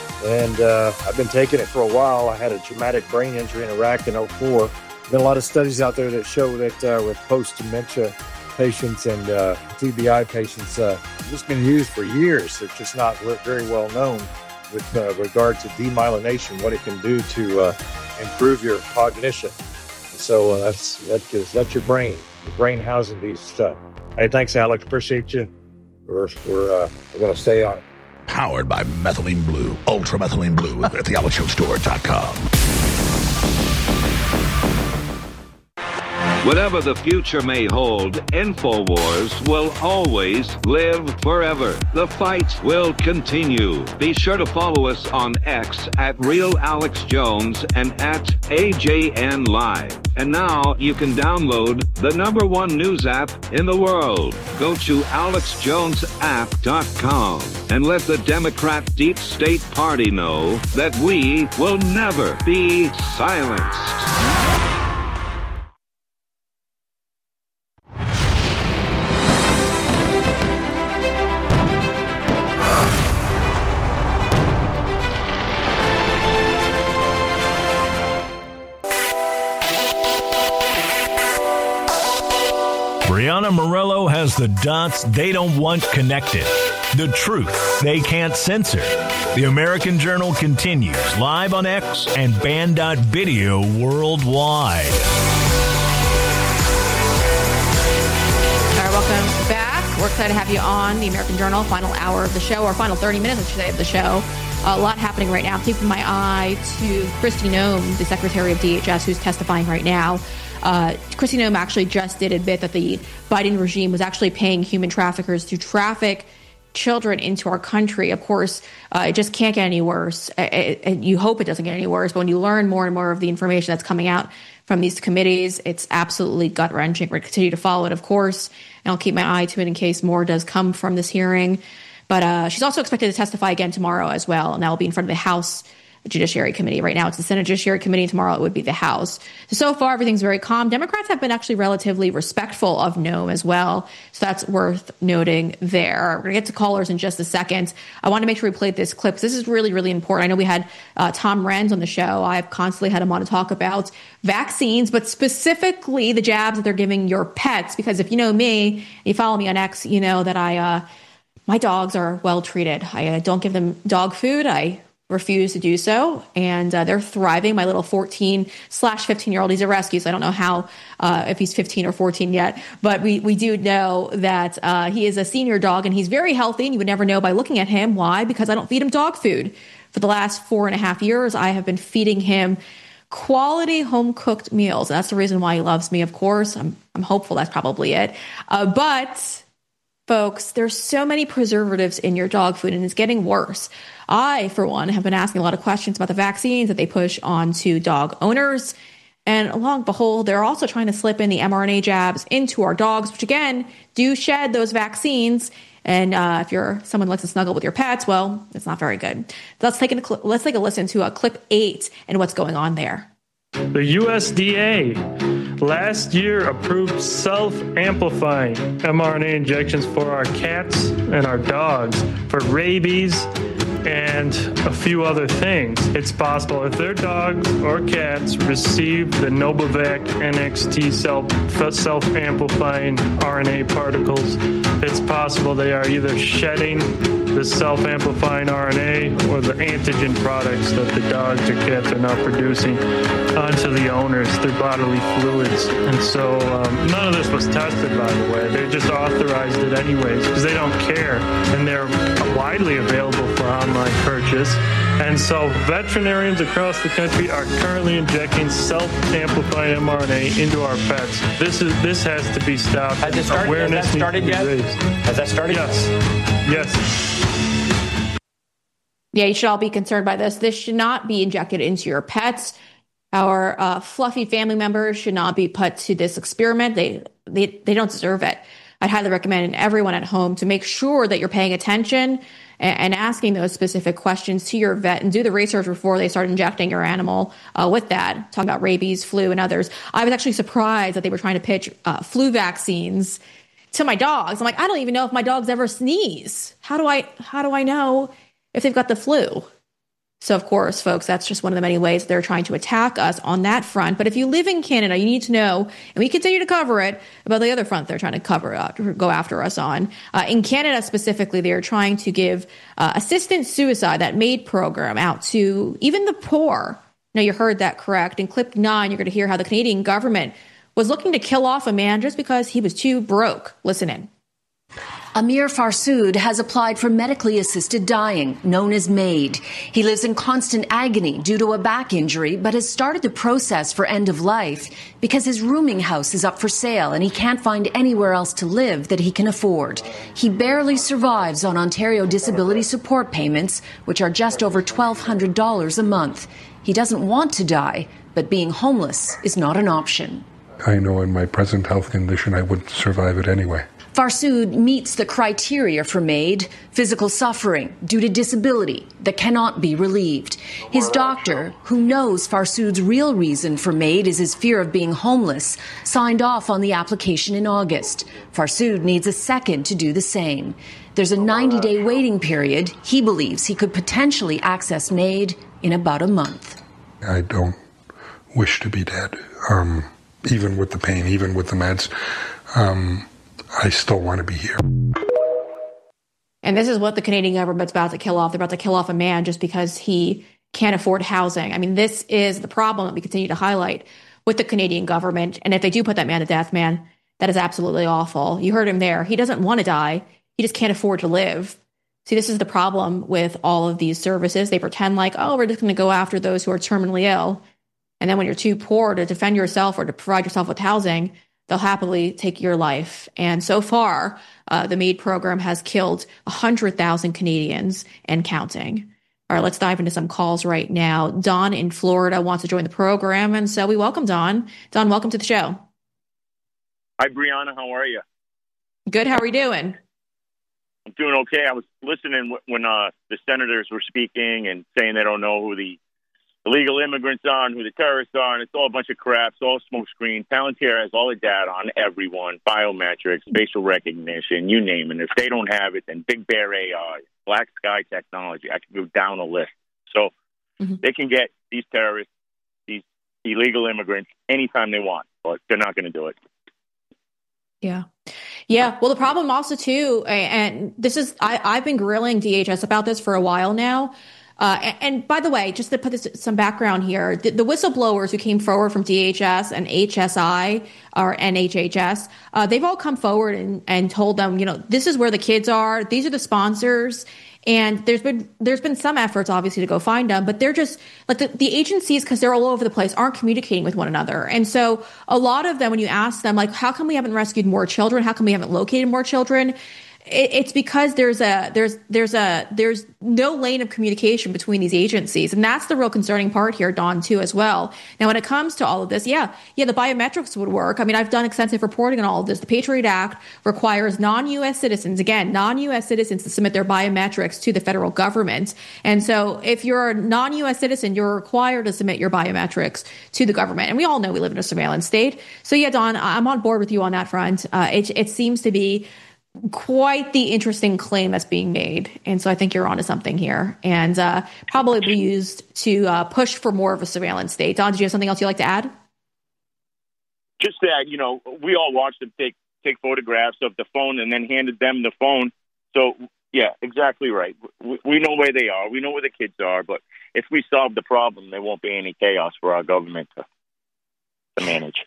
and uh, I've been taking it for a while. I had a traumatic brain injury in Iraq in oh four. There's been a lot of studies out there that show that uh, with post-dementia patients and uh, T B I patients, uh, it's been used for years. It's just not very well known with uh, regard to demyelination, what it can do to uh, improve your cognition. So uh, that's that's that's your brain, your brain housing these stuff. Hey, thanks, Alex. Appreciate you. We're we're, uh, we're going to stay on. Powered by Methylene Blue, Ultra Methylene Blue at the alex jones store dot com. Whatever the future may hold, InfoWars will always live forever. The fight will continue. Be sure to follow us on X at Real Alex Jones and at A J N Live. And now you can download the number one news app in the world. Go to alex jones app dot com and let the Democrat Deep State Party know that we will never be silenced. Brianna Morello has the dots they don't want connected, the truth they can't censor. The American Journal continues live on X and Band dot video worldwide. All right, welcome back. We're excited to have you on the American Journal, final hour of the show, or final thirty minutes, I should say, of the show. A lot happening right now. I'm keeping my eye to Kristi Noem, the Secretary of D H S, who's testifying right now. Uh, Kristi Noem actually just did admit that the Biden regime was actually paying human traffickers to traffic children into our country. Of course, uh, it just can't get any worse. It, it, you hope it doesn't get any worse, but when you learn more and more of the information that's coming out from these committees, it's absolutely gut-wrenching. We're going to continue to follow it, of course, and I'll keep my eye to it in case more does come from this hearing. But uh, she's also expected to testify again tomorrow as well, and that will be in front of the House Judiciary Committee. Right now it's the Senate Judiciary Committee, and tomorrow it would be the House. So, so far, everything's very calm. Democrats have been actually relatively respectful of Noem as well, so that's worth noting there. We're going to get to callers in just a second. I want to make sure we played this clip, because this is really, really important. I know we had uh, Tom Renz on the show. I've constantly had him on to talk about vaccines, but specifically the jabs that they're giving your pets, because if you know me, you follow me on X, you know that I, uh, my dogs are well treated. I uh, don't give them dog food. I refuse to do so, and uh, they're thriving. My little fourteen slash fifteen year old, he's a rescue, so I don't know how uh, if he's fifteen or fourteen yet, but we we do know that uh, he is a senior dog, and he's very healthy, and you would never know by looking at him. Why? Because I don't feed him dog food. For the last four and a half years, I have been feeding him quality home-cooked meals. That's the reason why he loves me, of course. I'm, I'm hopeful that's probably it. Uh, but, folks, there's so many preservatives in your dog food, and it's getting worse. I, for one, have been asking a lot of questions about the vaccines that they push onto dog owners. And lo and behold, they're also trying to slip in the mRNA jabs into our dogs, which, again, do shed those vaccines. And uh, if you're someone who likes to snuggle with your pets, well, it's not very good. Let's take a cl- let's take a listen to uh, clip eight and what's going on there. The U S D A last year approved self-amplifying mRNA injections for our cats and our dogs for rabies and a few other things. It's possible if their dogs or cats receive the Novavax N X T self, self-amplifying R N A particles, it's possible they are either shedding the self-amplifying R N A or the antigen products that the dogs or cats are now producing onto the owners, their bodily fluids. And so um, none of this was tested, by the way. They just authorized it anyways because they don't care, and they're widely available for online purchase. And so veterinarians across the country are currently injecting self-amplifying mRNA into our pets. This is this has to be stopped. Has it started, Awareness has that started needs to be yet? raised. Has that started? Yes. Yes. Yeah, you should all be concerned by this. This should not be injected into your pets. Our uh, fluffy family members should not be put to this experiment. They, they, they don't deserve it. I'd highly recommend everyone at home to make sure that you're paying attention and, and asking those specific questions to your vet and do the research before they start injecting your animal uh, with that. Talking about rabies, flu, and others. I was actually surprised that they were trying to pitch uh, flu vaccines to my dogs. I'm like, I don't even know if my dogs ever sneeze. How do I, how do I know if they've got the flu? So, of course, folks, that's just one of the many ways they're trying to attack us on that front. But if you live in Canada, you need to know, and we continue to cover it, about the other front they're trying to cover up, go after us on. Uh, in Canada specifically, they are trying to give uh, assisted suicide, that MAID program, out to even the poor. Now, you heard that correct. In clip nine, you're going to hear how the Canadian government was looking to kill off a man just because he was too broke. Listen in. Amir Farsood has applied for medically assisted dying, known as MAID. He lives in constant agony due to a back injury, but has started the process for end of life because his rooming house is up for sale and he can't find anywhere else to live that he can afford. He barely survives on Ontario disability support payments, which are just over twelve hundred dollars a month. He doesn't want to die, but being homeless is not an option. I know in my present health condition I would survive it anyway. Farsood meets the criteria for MAID, physical suffering due to disability that cannot be relieved. His doctor, who knows Farsood's real reason for MAID is his fear of being homeless, signed off on the application in August. Farsood needs a second to do the same. There's a ninety-day waiting period. He believes he could potentially access MAID in about a month. I don't wish to be dead, um, even with the pain, even with the meds. Um, I still want to be here. And this is what the Canadian government's about to kill off. They're about to kill off a man just because he can't afford housing. I mean, this is the problem that we continue to highlight with the Canadian government. And if they do put that man to death, man, that is absolutely awful. You heard him there. He doesn't want to die. He just can't afford to live. See, this is the problem with all of these services. They pretend like, oh, we're just going to go after those who are terminally ill. And then when you're too poor to defend yourself or to provide yourself with housing, they'll happily take your life. And so far, uh, the MAID program has killed one hundred thousand Canadians and counting. All right, let's dive into some calls right now. Don in Florida wants to join the program, and so we welcome Don. Don, welcome to the show. Hi, Brianna. How are you? Good. How are you doing? I'm doing okay. I was listening when uh, the senators were speaking and saying they don't know who the illegal immigrants are and who the terrorists are, and it's all a bunch of crap. It's all smoke screen. Palantir has all the data on everyone, biometrics, facial recognition, you name it. If they don't have it, then Big Bear A I, Black Sky Technology. I can go down a list. So mm-hmm. they can get these terrorists, these illegal immigrants, anytime they want, but they're not going to do it. Yeah. Yeah. Well, the problem also, too, and this is, I, I've been grilling D H S about this for a while now. Uh, and, and by the way, just to put this, some background here, the, the whistleblowers who came forward from D H S and H S I or N H H S, uh, they've all come forward and, and told them, you know, this is where the kids are. These are the sponsors. And there's been there's been some efforts, obviously, to go find them, but they're just like the, the agencies, because they're all over the place, aren't communicating with one another. And so a lot of them, when you ask them, like, how come we haven't rescued more children? How come we haven't located more children? It's because there's a there's there's a there's no lane of communication between these agencies, and that's the real concerning part here, Dawn, too, as well. Now, when it comes to all of this, yeah, yeah, the biometrics would work. I mean, I've done extensive reporting on all of this. The Patriot Act requires non-U S citizens, again, non-U S citizens, to submit their biometrics to the federal government. And so, if you're a non-U S citizen, you're required to submit your biometrics to the government. And we all know we live in a surveillance state. So, yeah, Dawn, I'm on board with you on that front. Uh, it, it seems to be quite the interesting claim that's being made. And so I think you're onto something here, and uh, probably be used to uh, push for more of a surveillance state. Don, did you have something else you'd like to add? Just that, you know, we all watched them take, take photographs of the phone and then handed them the phone. So, yeah, exactly right. We, we know where they are. We know where the kids are. But if we solve the problem, there won't be any chaos for our government to, to manage.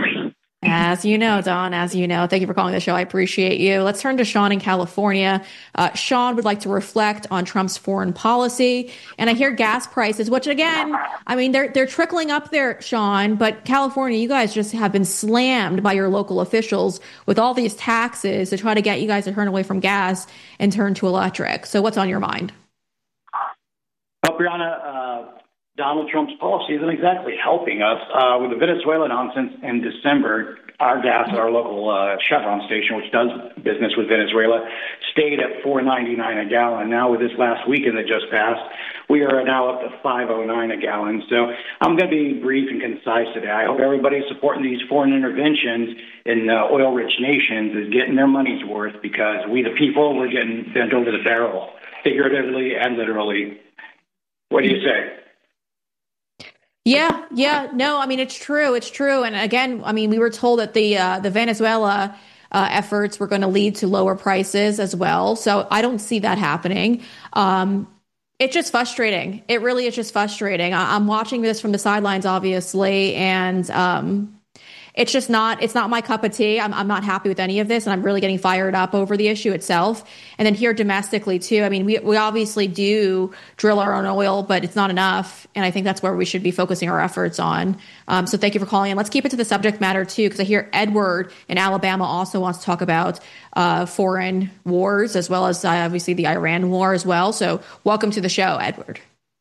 As you know, Don, as you know, thank you for calling the show. I appreciate you. Let's turn to Sean in California. Uh, Sean would like to reflect on Trump's foreign policy. And I hear gas prices, which again, I mean, they're they're trickling up there, Sean. But California, you guys just have been slammed by your local officials with all these taxes to try to get you guys to turn away from gas and turn to electric. So what's on your mind? Well, Brianna, uh, Donald Trump's policy isn't exactly helping us. Uh, with the Venezuela nonsense in December, our gas at our local uh, Chevron station, which does business with Venezuela, stayed at four ninety-nine a gallon. Now with this last weekend that just passed, we are now up to five oh nine a gallon. So I'm going to be brief and concise today. I hope everybody supporting these foreign interventions in uh, oil-rich nations is getting their money's worth, because we the people, we're getting bent over the barrel, figuratively and literally. What do you say? Yeah, yeah, no, I mean, it's true. It's true. And again, I mean, we were told that the uh, the Venezuela uh, efforts were going to lead to lower prices as well. So I don't see that happening. Um, it's just frustrating. It really is just frustrating. I- I'm watching this from the sidelines, obviously, and um, it's just not, it's not my cup of tea. I'm, I'm not happy with any of this, and I'm really getting fired up over the issue itself. And then here domestically too, I mean, we, we obviously do drill our own oil, but it's not enough. And I think that's where we should be focusing our efforts on. Um, so thank you for calling in. Let's keep it to the subject matter too, because I hear Edward in Alabama also wants to talk about uh, foreign wars, as well as uh, obviously the Iran war as well. So welcome to the show, Edward.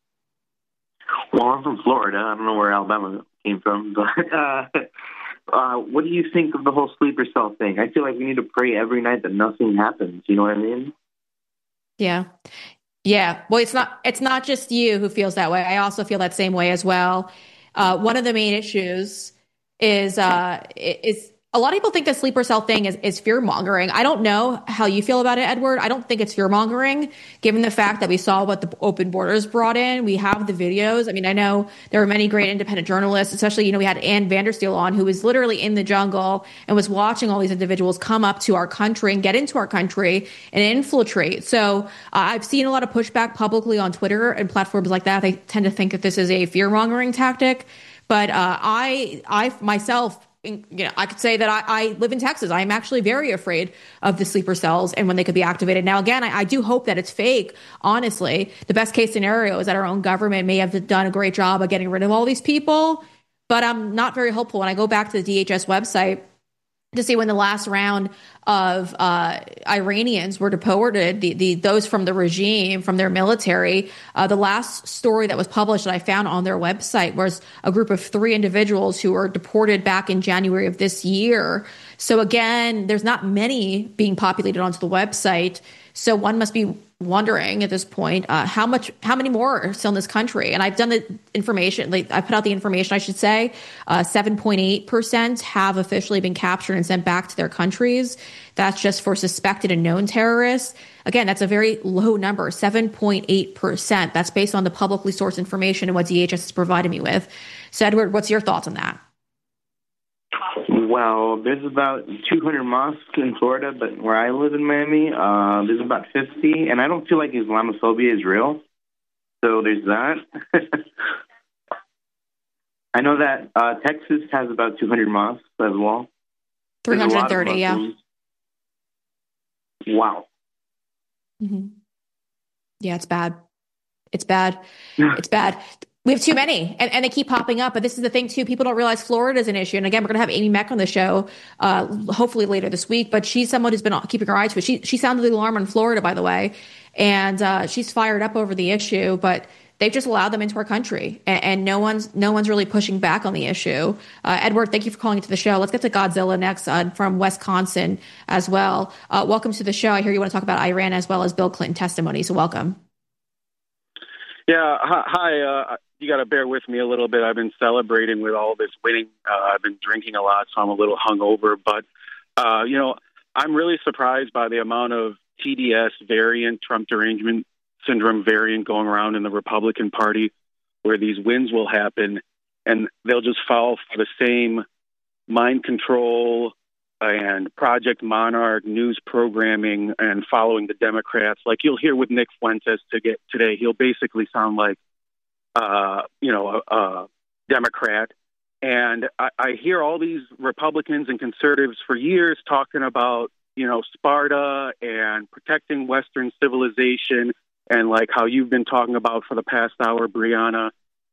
Well, I'm from Florida. I don't know where Alabama came from, but uh, uh, what do you think of the whole sleeper cell thing? I feel like we need to pray every night that nothing happens. You know what I mean? Yeah. Yeah. Well, it's not, it's not just you who feels that way. I also feel that same way as well. Uh, one of the main issues is, uh, is a lot of people think the sleeper cell thing is, is fear mongering. I don't know how you feel about it, Edward. I don't think it's fear mongering, given the fact that we saw what the open borders brought in. We have the videos. I mean, I know there are many great independent journalists, especially, you know, we had Ann Vandersteel on, who was literally in the jungle and was watching all these individuals come up to our country and get into our country and infiltrate. So uh, I've seen a lot of pushback publicly on Twitter and platforms like that. They tend to think that this is a fear mongering tactic. But uh, I, I myself, you know, I could say that I, I live in Texas. I am actually very afraid of the sleeper cells and when they could be activated. Now, again, I, I do hope that it's fake. Honestly, the best case scenario is that our own government may have done a great job of getting rid of all these people, but I'm not very hopeful. When I go back to the D H S website to see when the last round of uh, Iranians were deported, the, the those from the regime, from their military, uh, the last story that was published that I found on their website was a group of three individuals who were deported back in January of this year. So again, there's not many being populated onto the website. So one must be wondering at this point, uh, how much, how many more are still in this country? And I've done the information, like I put out the information, I should say, uh, seven point eight percent have officially been captured and sent back to their countries. That's just for suspected and known terrorists. Again, that's a very low number, seven point eight percent. That's based on the publicly sourced information and what D H S has provided me with. So Edward, what's your thoughts on that? Well, there's about two hundred mosques in Florida, but where I live in Miami, uh, there's about fifty, and I don't feel like Islamophobia is real. So there's that. I know that uh, Texas has about two hundred mosques as well. three hundred thirty, yeah. Wow. Mm-hmm. Yeah, it's bad. It's bad. It's bad. We have too many, and, and they keep popping up. But this is the thing, too. People don't realize Florida is an issue. And again, we're going to have Amy Meck on the show, uh, hopefully later this week. But she's someone who's been keeping her eye to it. She, she sounded the alarm on Florida, by the way. And uh, she's fired up over the issue. But they've just allowed them into our country. And, and no one's no one's really pushing back on the issue. Uh, Edward, thank you for calling into the show. Let's get to Godzilla next uh, from Wisconsin as well. Uh, welcome to the show. I hear you want to talk about Iran as well as Bill Clinton testimony. So welcome. Yeah, hi. Uh, you got to bear with me a little bit. I've been celebrating with all this winning. Uh, I've been drinking a lot, so I'm a little hungover. But, uh, you know, I'm really surprised by the amount of T D S variant, Trump derangement syndrome variant going around in the Republican Party, where these wins will happen, and they'll just fall for the same mind control and Project Monarch news programming and following the Democrats. Like you'll hear with Nick Fuentes to get today, he'll basically sound like, uh, you know, a, a Democrat. And I, I hear all these Republicans and conservatives for years talking about, you know, Sparta and protecting Western civilization and like how you've been talking about for the past hour, Brianna,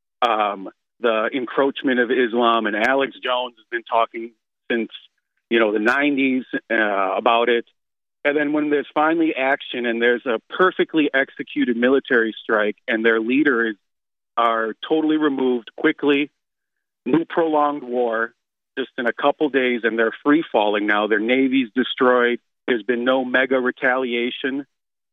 um, the encroachment of Islam. And Alex Jones has been talking since, you know, the nineties uh, about it. And then when there's finally action and there's a perfectly executed military strike and their leaders are totally removed quickly, new prolonged war just in a couple days, and they're free falling now. Their navy's destroyed. There's been no mega retaliation.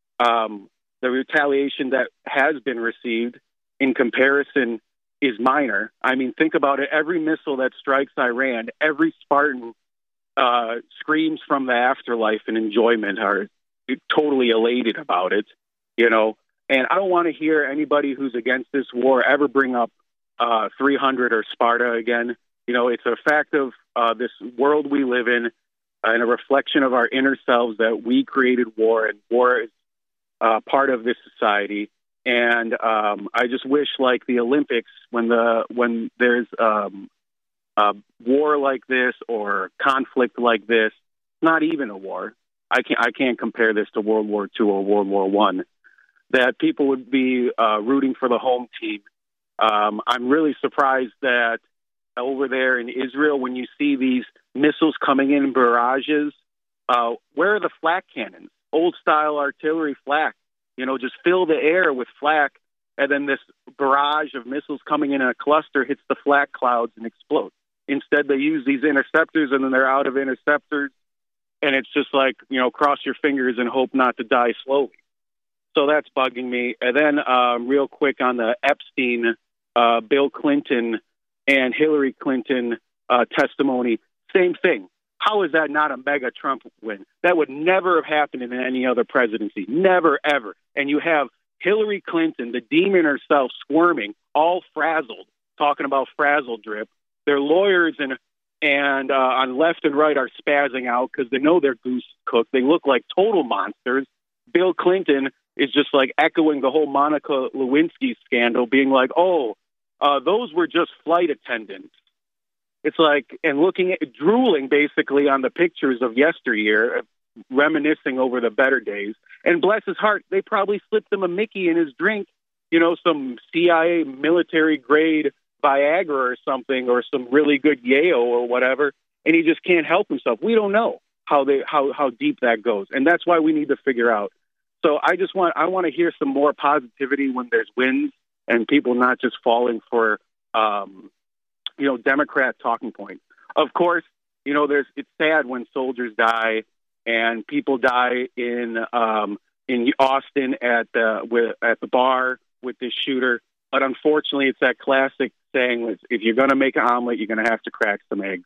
Um, the retaliation that has been received in comparison is minor. I mean, think about it. Every missile that strikes Iran, every Spartan Uh, screams from the afterlife and enjoyment, are totally elated about it, you know. And I don't want to hear anybody who's against this war ever bring up uh, three hundred or Sparta again. You know, it's a fact of uh, this world we live in uh, and a reflection of our inner selves that we created war, and war is uh, part of this society. And um, I just wish, like the Olympics, when the when there's um, Uh, war like this or conflict like this, not even a war. I can't, I can't compare this to World War Two or World War One. That people would be uh, rooting for the home team. Um, I'm really surprised that over there in Israel, when you see these missiles coming in barrages, uh, where are the flak cannons? Old style artillery flak. You know, just fill the air with flak, and then this barrage of missiles coming in a cluster hits the flak clouds and explodes. Instead, they use these interceptors, and then they're out of interceptors. And it's just like, you know, cross your fingers and hope not to die slowly. So that's bugging me. And then um, real quick on the Epstein, uh, Bill Clinton and Hillary Clinton uh, testimony, same thing. How is that not a mega Trump win? That would never have happened in any other presidency. Never, ever. And you have Hillary Clinton, the demon herself, squirming, all frazzled, talking about frazzle drip. Their lawyers and and uh, on left and right are spazzing out because they know their goose is cooked. They look like total monsters. Bill Clinton is just like echoing the whole Monica Lewinsky scandal, being like, oh, uh, those were just flight attendants. It's like, and looking at, drooling basically on the pictures of yesteryear, reminiscing over the better days. And bless his heart, they probably slipped him a Mickey in his drink, you know, some C I A military grade Viagra or something, or some really good Yayo or whatever, and he just can't help himself. We don't know how they how how deep that goes, and that's why we need to figure out. So I just want I want to hear some more positivity when there's wins and people not just falling for um, you know Democrat talking points. Of course, you know there's it's sad when soldiers die and people die in um, in Austin at the with, at the bar with this shooter. But unfortunately, it's that classic saying, if you're going to make an omelet, you're going to have to crack some eggs.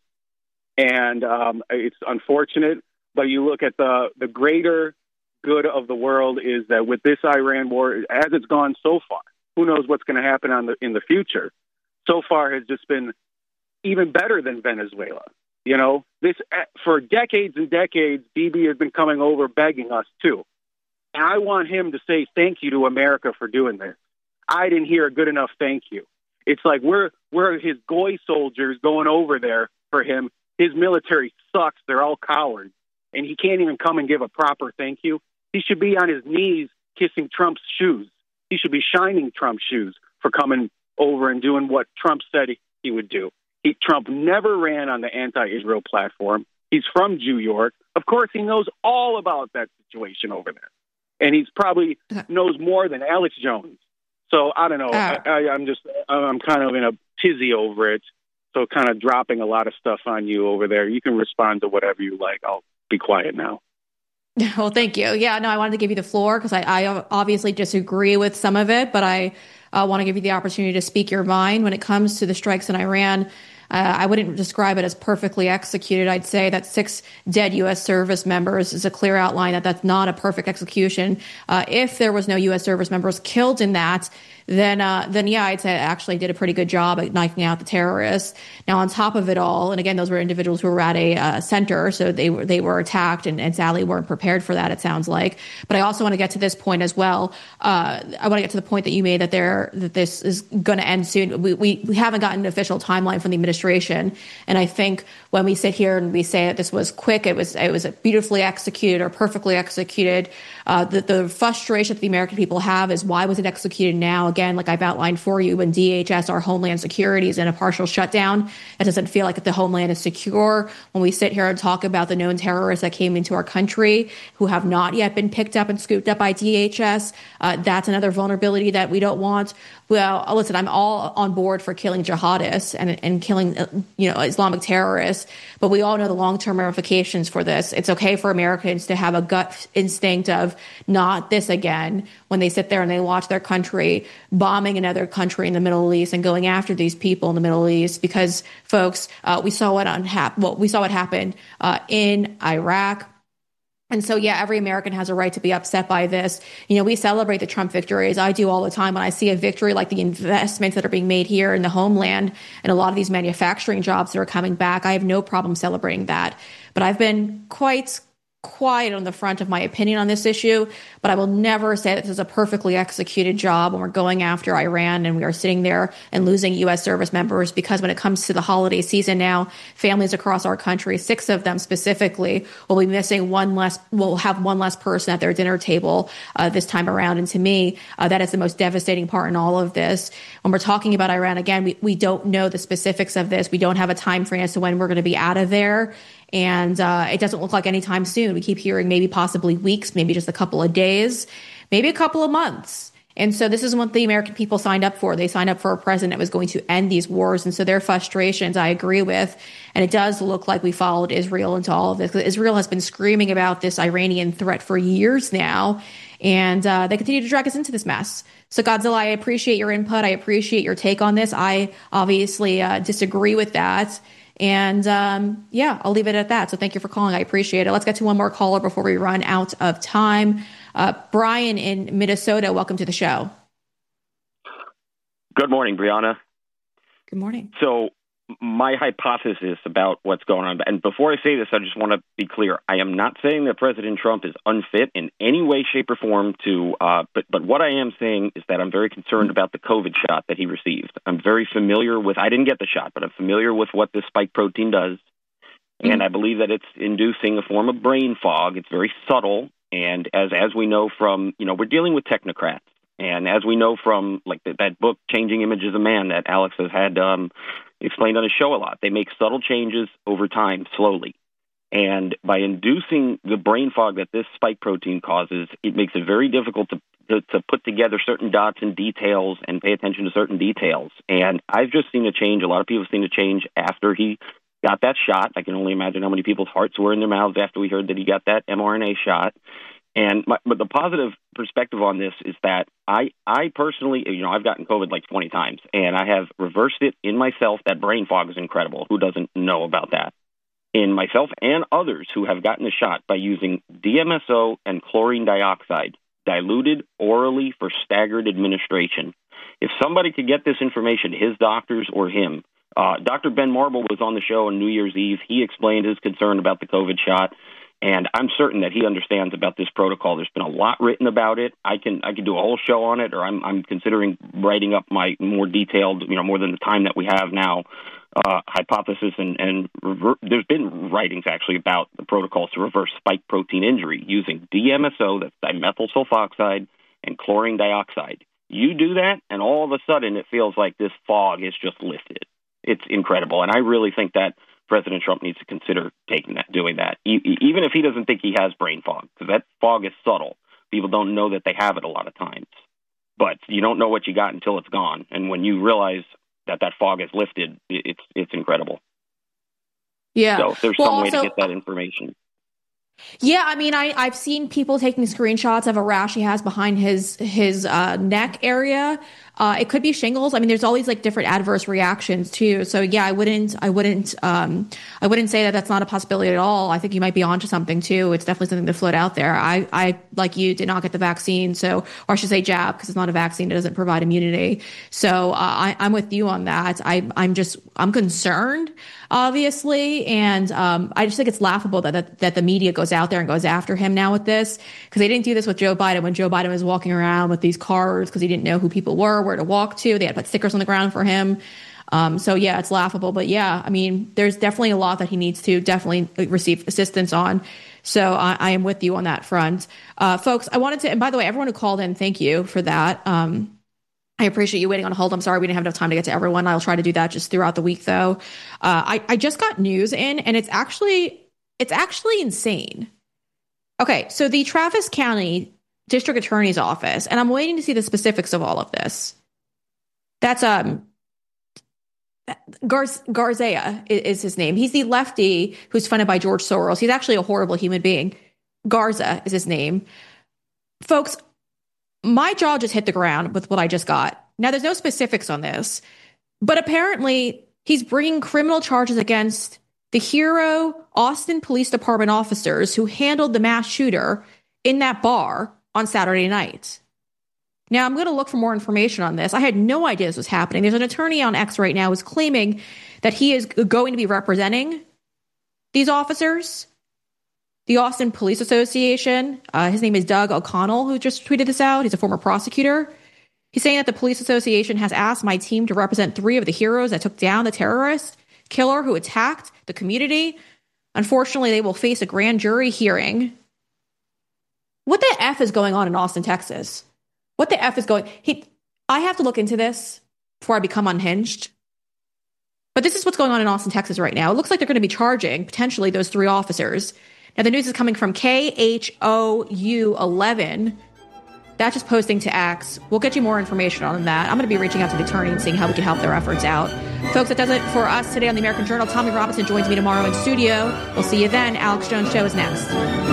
And um, it's unfortunate, but you look at the, the greater good of the world is that with this Iran war, as it's gone so far, who knows what's going to happen on the, in the future, so far has just been even better than Venezuela. You know, this for decades and decades, Bibi has been coming over begging us too. And I want him to say thank you to America for doing this. I didn't hear a good enough thank you. It's like we're we're his goy soldiers going over there for him. His military sucks. They're all cowards. And he can't even come and give a proper thank you. He should be on his knees kissing Trump's shoes. He should be shining Trump's shoes for coming over and doing what Trump said he would do. He, Trump never ran on the anti-Israel platform. He's from New York. Of course, he knows all about that situation over there. And he's probably knows more than Alex Jones. So I don't know. Uh, I, I, I'm just, I'm kind of in a tizzy over it. So kind of dropping a lot of stuff on you over there. You can respond to whatever you like. I'll be quiet now. Well, thank you. Yeah, no, I wanted to give you the floor because I, I obviously disagree with some of it, but I uh, want to give you the opportunity to speak your mind. When it comes to the strikes in Iran, Uh, I wouldn't describe it as perfectly executed. I'd say that six dead U S service members is a clear outline that that's not a perfect execution. Uh, if there was no U S service members killed in that, then, uh, then yeah, I'd say it actually did a pretty good job at knocking out the terrorists. Now, on top of it all, and again, those were individuals who were at a uh, center, so they were they were attacked and, and sadly weren't prepared for that, it sounds like. But I also want to get to this point as well. Uh, I want to get to the point that you made that there that this is going to end soon. We, we we haven't gotten an official timeline from the administration, and I think when we sit here and we say that this was quick, it was it was beautifully executed or perfectly executed. Uh, the, the frustration that the American people have is why was it executed now? Again, like I've outlined for you, when D H S, our Homeland Security, is in a partial shutdown, it doesn't feel like the homeland is secure. When we sit here and talk about the known terrorists that came into our country who have not yet been picked up and scooped up by D H S, uh, that's another vulnerability that we don't want. Well, listen, I'm all on board for killing jihadists and, and killing, you know, Islamic terrorists, but we all know the long-term ramifications for this. It's okay for Americans to have a gut instinct of not this again when they sit there and they watch their country bombing another country in the Middle East and going after these people in the Middle East. Because, folks, uh, we saw what on hap- well, we saw what happened uh, in Iraq. And so, yeah, every American has a right to be upset by this. You know, we celebrate the Trump victories. I do all the time. When I see a victory like the investments that are being made here in the homeland and a lot of these manufacturing jobs that are coming back, I have no problem celebrating that. But I've been quite quiet on the front of my opinion on this issue, but I will never say that this is a perfectly executed job when we're going after Iran and we are sitting there and losing U S service members, because when it comes to the holiday season now, families across our country, six of them specifically, will be missing one less, will have one less person at their dinner table uh, this time around. And to me, uh, that is the most devastating part in all of this. When we're talking about Iran, again, we, we don't know the specifics of this. We don't have a time frame as to when we're going to be out of there. And uh, it doesn't look like anytime soon. We keep hearing maybe possibly weeks, maybe just a couple of days, maybe a couple of months. And so this is what the American people signed up for. They signed up for a president that was going to end these wars. And so their frustrations, I agree with. And it does look like we followed Israel into all of this. Israel has been screaming about this Iranian threat for years now. And uh, they continue to drag us into this mess. So, Godzilla, I appreciate your input. I appreciate your take on this. I obviously uh, disagree with that. And um, yeah, I'll leave it at that. So thank you for calling. I appreciate it. Let's get to one more caller before we run out of time. Uh, Brian in Minnesota, welcome to the show. Good morning, Brianna. Good morning. So my hypothesis about what's going on, and before I say this, I just want to be clear. I am not saying that President Trump is unfit in any way, shape, or form to, uh, but, but what I am saying is that I'm very concerned about the COVID shot that he received. I'm very familiar with, I didn't get the shot, but I'm familiar with what this spike protein does. And I believe that it's inducing a form of brain fog. It's very subtle. And as, as we know from, you know, we're dealing with technocrats. And as we know from like the, that book, Changing Images of Man, that Alex has had um, explained on his show a lot, they make subtle changes over time, slowly. And by inducing the brain fog that this spike protein causes, it makes it very difficult to, to, to put together certain dots and details and pay attention to certain details. And I've just seen a change. A lot of people have seen a change after he got that shot. I can only imagine how many people's hearts were in their mouths after we heard that he got that mRNA shot. And my, but the positive perspective on this is that I, I personally, you know, I've gotten COVID like twenty times, and I have reversed it in myself. That brain fog is incredible. Who doesn't know about that? In myself and others who have gotten the shot by using D M S O and chlorine dioxide diluted orally for staggered administration. If somebody could get this information, his doctors or him, uh, Doctor Ben Marble was on the show on New Year's Eve. He explained his concern about the COVID shot. And I'm certain that he understands about this protocol. There's been a lot written about it. I can I can do a whole show on it, or I'm I'm considering writing up my more detailed, you know, more than the time that we have now, uh, hypothesis. And, and rever- there's been writings actually about the protocols to reverse spike protein injury using D M S O, that's dimethyl sulfoxide, and chlorine dioxide. You do that, and all of a sudden it feels like this fog is just lifted. It's incredible, and I really think that President Trump needs to consider taking that, doing that, e- even if he doesn't think he has brain fog, because that fog is subtle. People don't know that they have it a lot of times. But you don't know what you got until it's gone, and when you realize that that fog is lifted, it's it's incredible. Yeah. So if there's well, some way also, to get that information. Yeah, I mean, I, I've seen people taking screenshots of a rash he has behind his his uh, neck area. Uh, it could be shingles. I mean, there's all these like different adverse reactions too. So yeah, I wouldn't, I wouldn't, um, I wouldn't say that that's not a possibility at all. I think you might be onto something too. It's definitely something to float out there. I, I like you did not get the vaccine, so, or I should say jab, because it's not a vaccine. It doesn't provide immunity. So uh, I, I'm with you on that. I, I'm just, I'm concerned, obviously, and um, I just think it's laughable that, that that the media goes out there and goes after him now with this, because they didn't do this with Joe Biden when Joe Biden was walking around with these cards because he didn't know who people were, where to walk to. They had put stickers on the ground for him. Um, so yeah, it's laughable. But yeah, I mean, there's definitely a lot that he needs to definitely receive assistance on. So I, I am with you on that front. Uh, folks, I wanted to, and by the way, everyone who called in, thank you for that. Um, I appreciate you waiting on hold. I'm sorry we didn't have enough time to get to everyone. I'll try to do that just throughout the week, though. Uh, I, I just got news in, and it's actually, it's actually insane. Okay, so the Travis County District Attorney's Office, and I'm waiting to see the specifics of all of this. That's um, Gar- Garzea is his name. He's the lefty who's funded by George Soros. He's actually a horrible human being. Garza is his name. Folks, my jaw just hit the ground with what I just got. Now, there's no specifics on this, but apparently he's bringing criminal charges against the hero Austin Police Department officers who handled the mass shooter in that bar on Saturday night. Now, I'm going to look for more information on this. I had no idea this was happening. There's an attorney on X right now who's claiming that he is going to be representing these officers. The Austin Police Association, uh, his name is Doug O'Connell, who just tweeted this out. He's a former prosecutor. He's saying that the police association has asked my team to represent three of the heroes that took down the terrorist killer who attacked the community. Unfortunately, they will face a grand jury hearing. What the F is going on in Austin, Texas? What the F is going... He, I have to look into this before I become unhinged. But this is what's going on in Austin, Texas right now. It looks like they're going to be charging, potentially, those three officers. Now, the news is coming from K H O U eleven. That's just posting to X. We'll get you more information on that. I'm going to be reaching out to the attorney and seeing how we can help their efforts out. Folks, that does it for us today on the American Journal. Tommy Robinson joins me tomorrow in studio. We'll see you then. Alex Jones Show is next.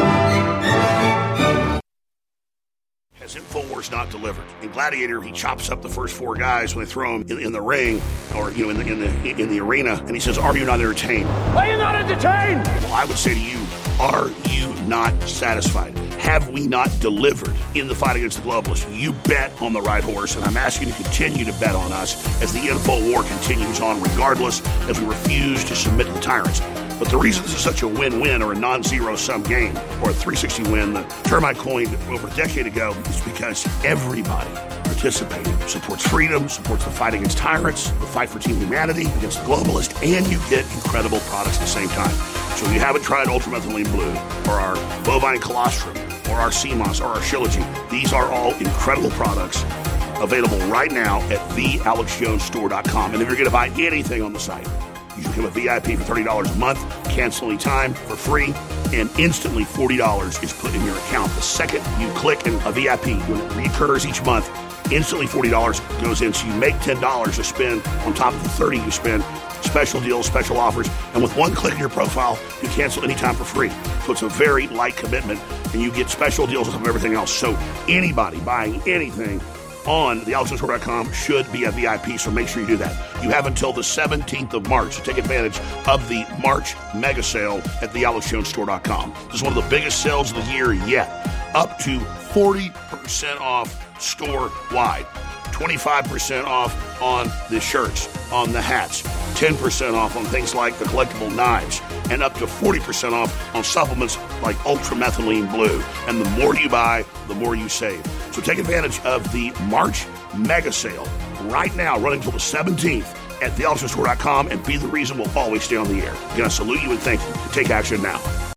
Has InfoWars not delivered? In Gladiator, he chops up the first four guys when they throw him in, in the ring, or you know, in the in the in the arena, and he says, "Are you not entertained? Are you not entertained?" Well, I would say to you, are you not satisfied? Have we not delivered in the fight against the globalists? You bet on the right horse, and I'm asking you to continue to bet on us as the info war continues on, regardless, as we refuse to submit to the tyrants. But the reason this is such a win-win or a non-zero sum game or a three sixty win the termite coined over a decade ago is because everybody participating supports freedom, supports the fight against tyrants, the fight for team humanity against the globalists, and you get incredible products at the same time. So if you haven't tried Ultramethylene Blue or our bovine colostrum or our C M O S or our Shilajit, these are all incredible products available right now at the alex jones store dot com. And if you're going to buy anything on the site, you can become a V I P for thirty dollars a month, cancel any time for free, and instantly forty dollars is put in your account. The second you click in a V I P, when it recurs each month, instantly forty dollars goes in. So you make ten dollars to spend on top of the thirty dollars you spend. Special deals, special offers, and with one click in your profile, you cancel anytime for free. So it's a very light commitment, and you get special deals on top of everything else. So anybody buying anything on the alex jones store dot com should be a V I P, so make sure you do that. You have until the seventeenth of March to take advantage of the March mega sale at the alex jones store dot com. This is one of the biggest sales of the year yet. Up to forty percent off store-wide. twenty-five percent off on the shirts, on the hats, ten percent off on things like the collectible knives, and up to forty percent off on supplements like Ultramethylene Blue. And the more you buy, the more you save. So take advantage of the March mega sale right now, running until the seventeenth at the alex jones store dot com, and be the reason we'll always stay on the air. Again, I salute you and thank you. Take action now.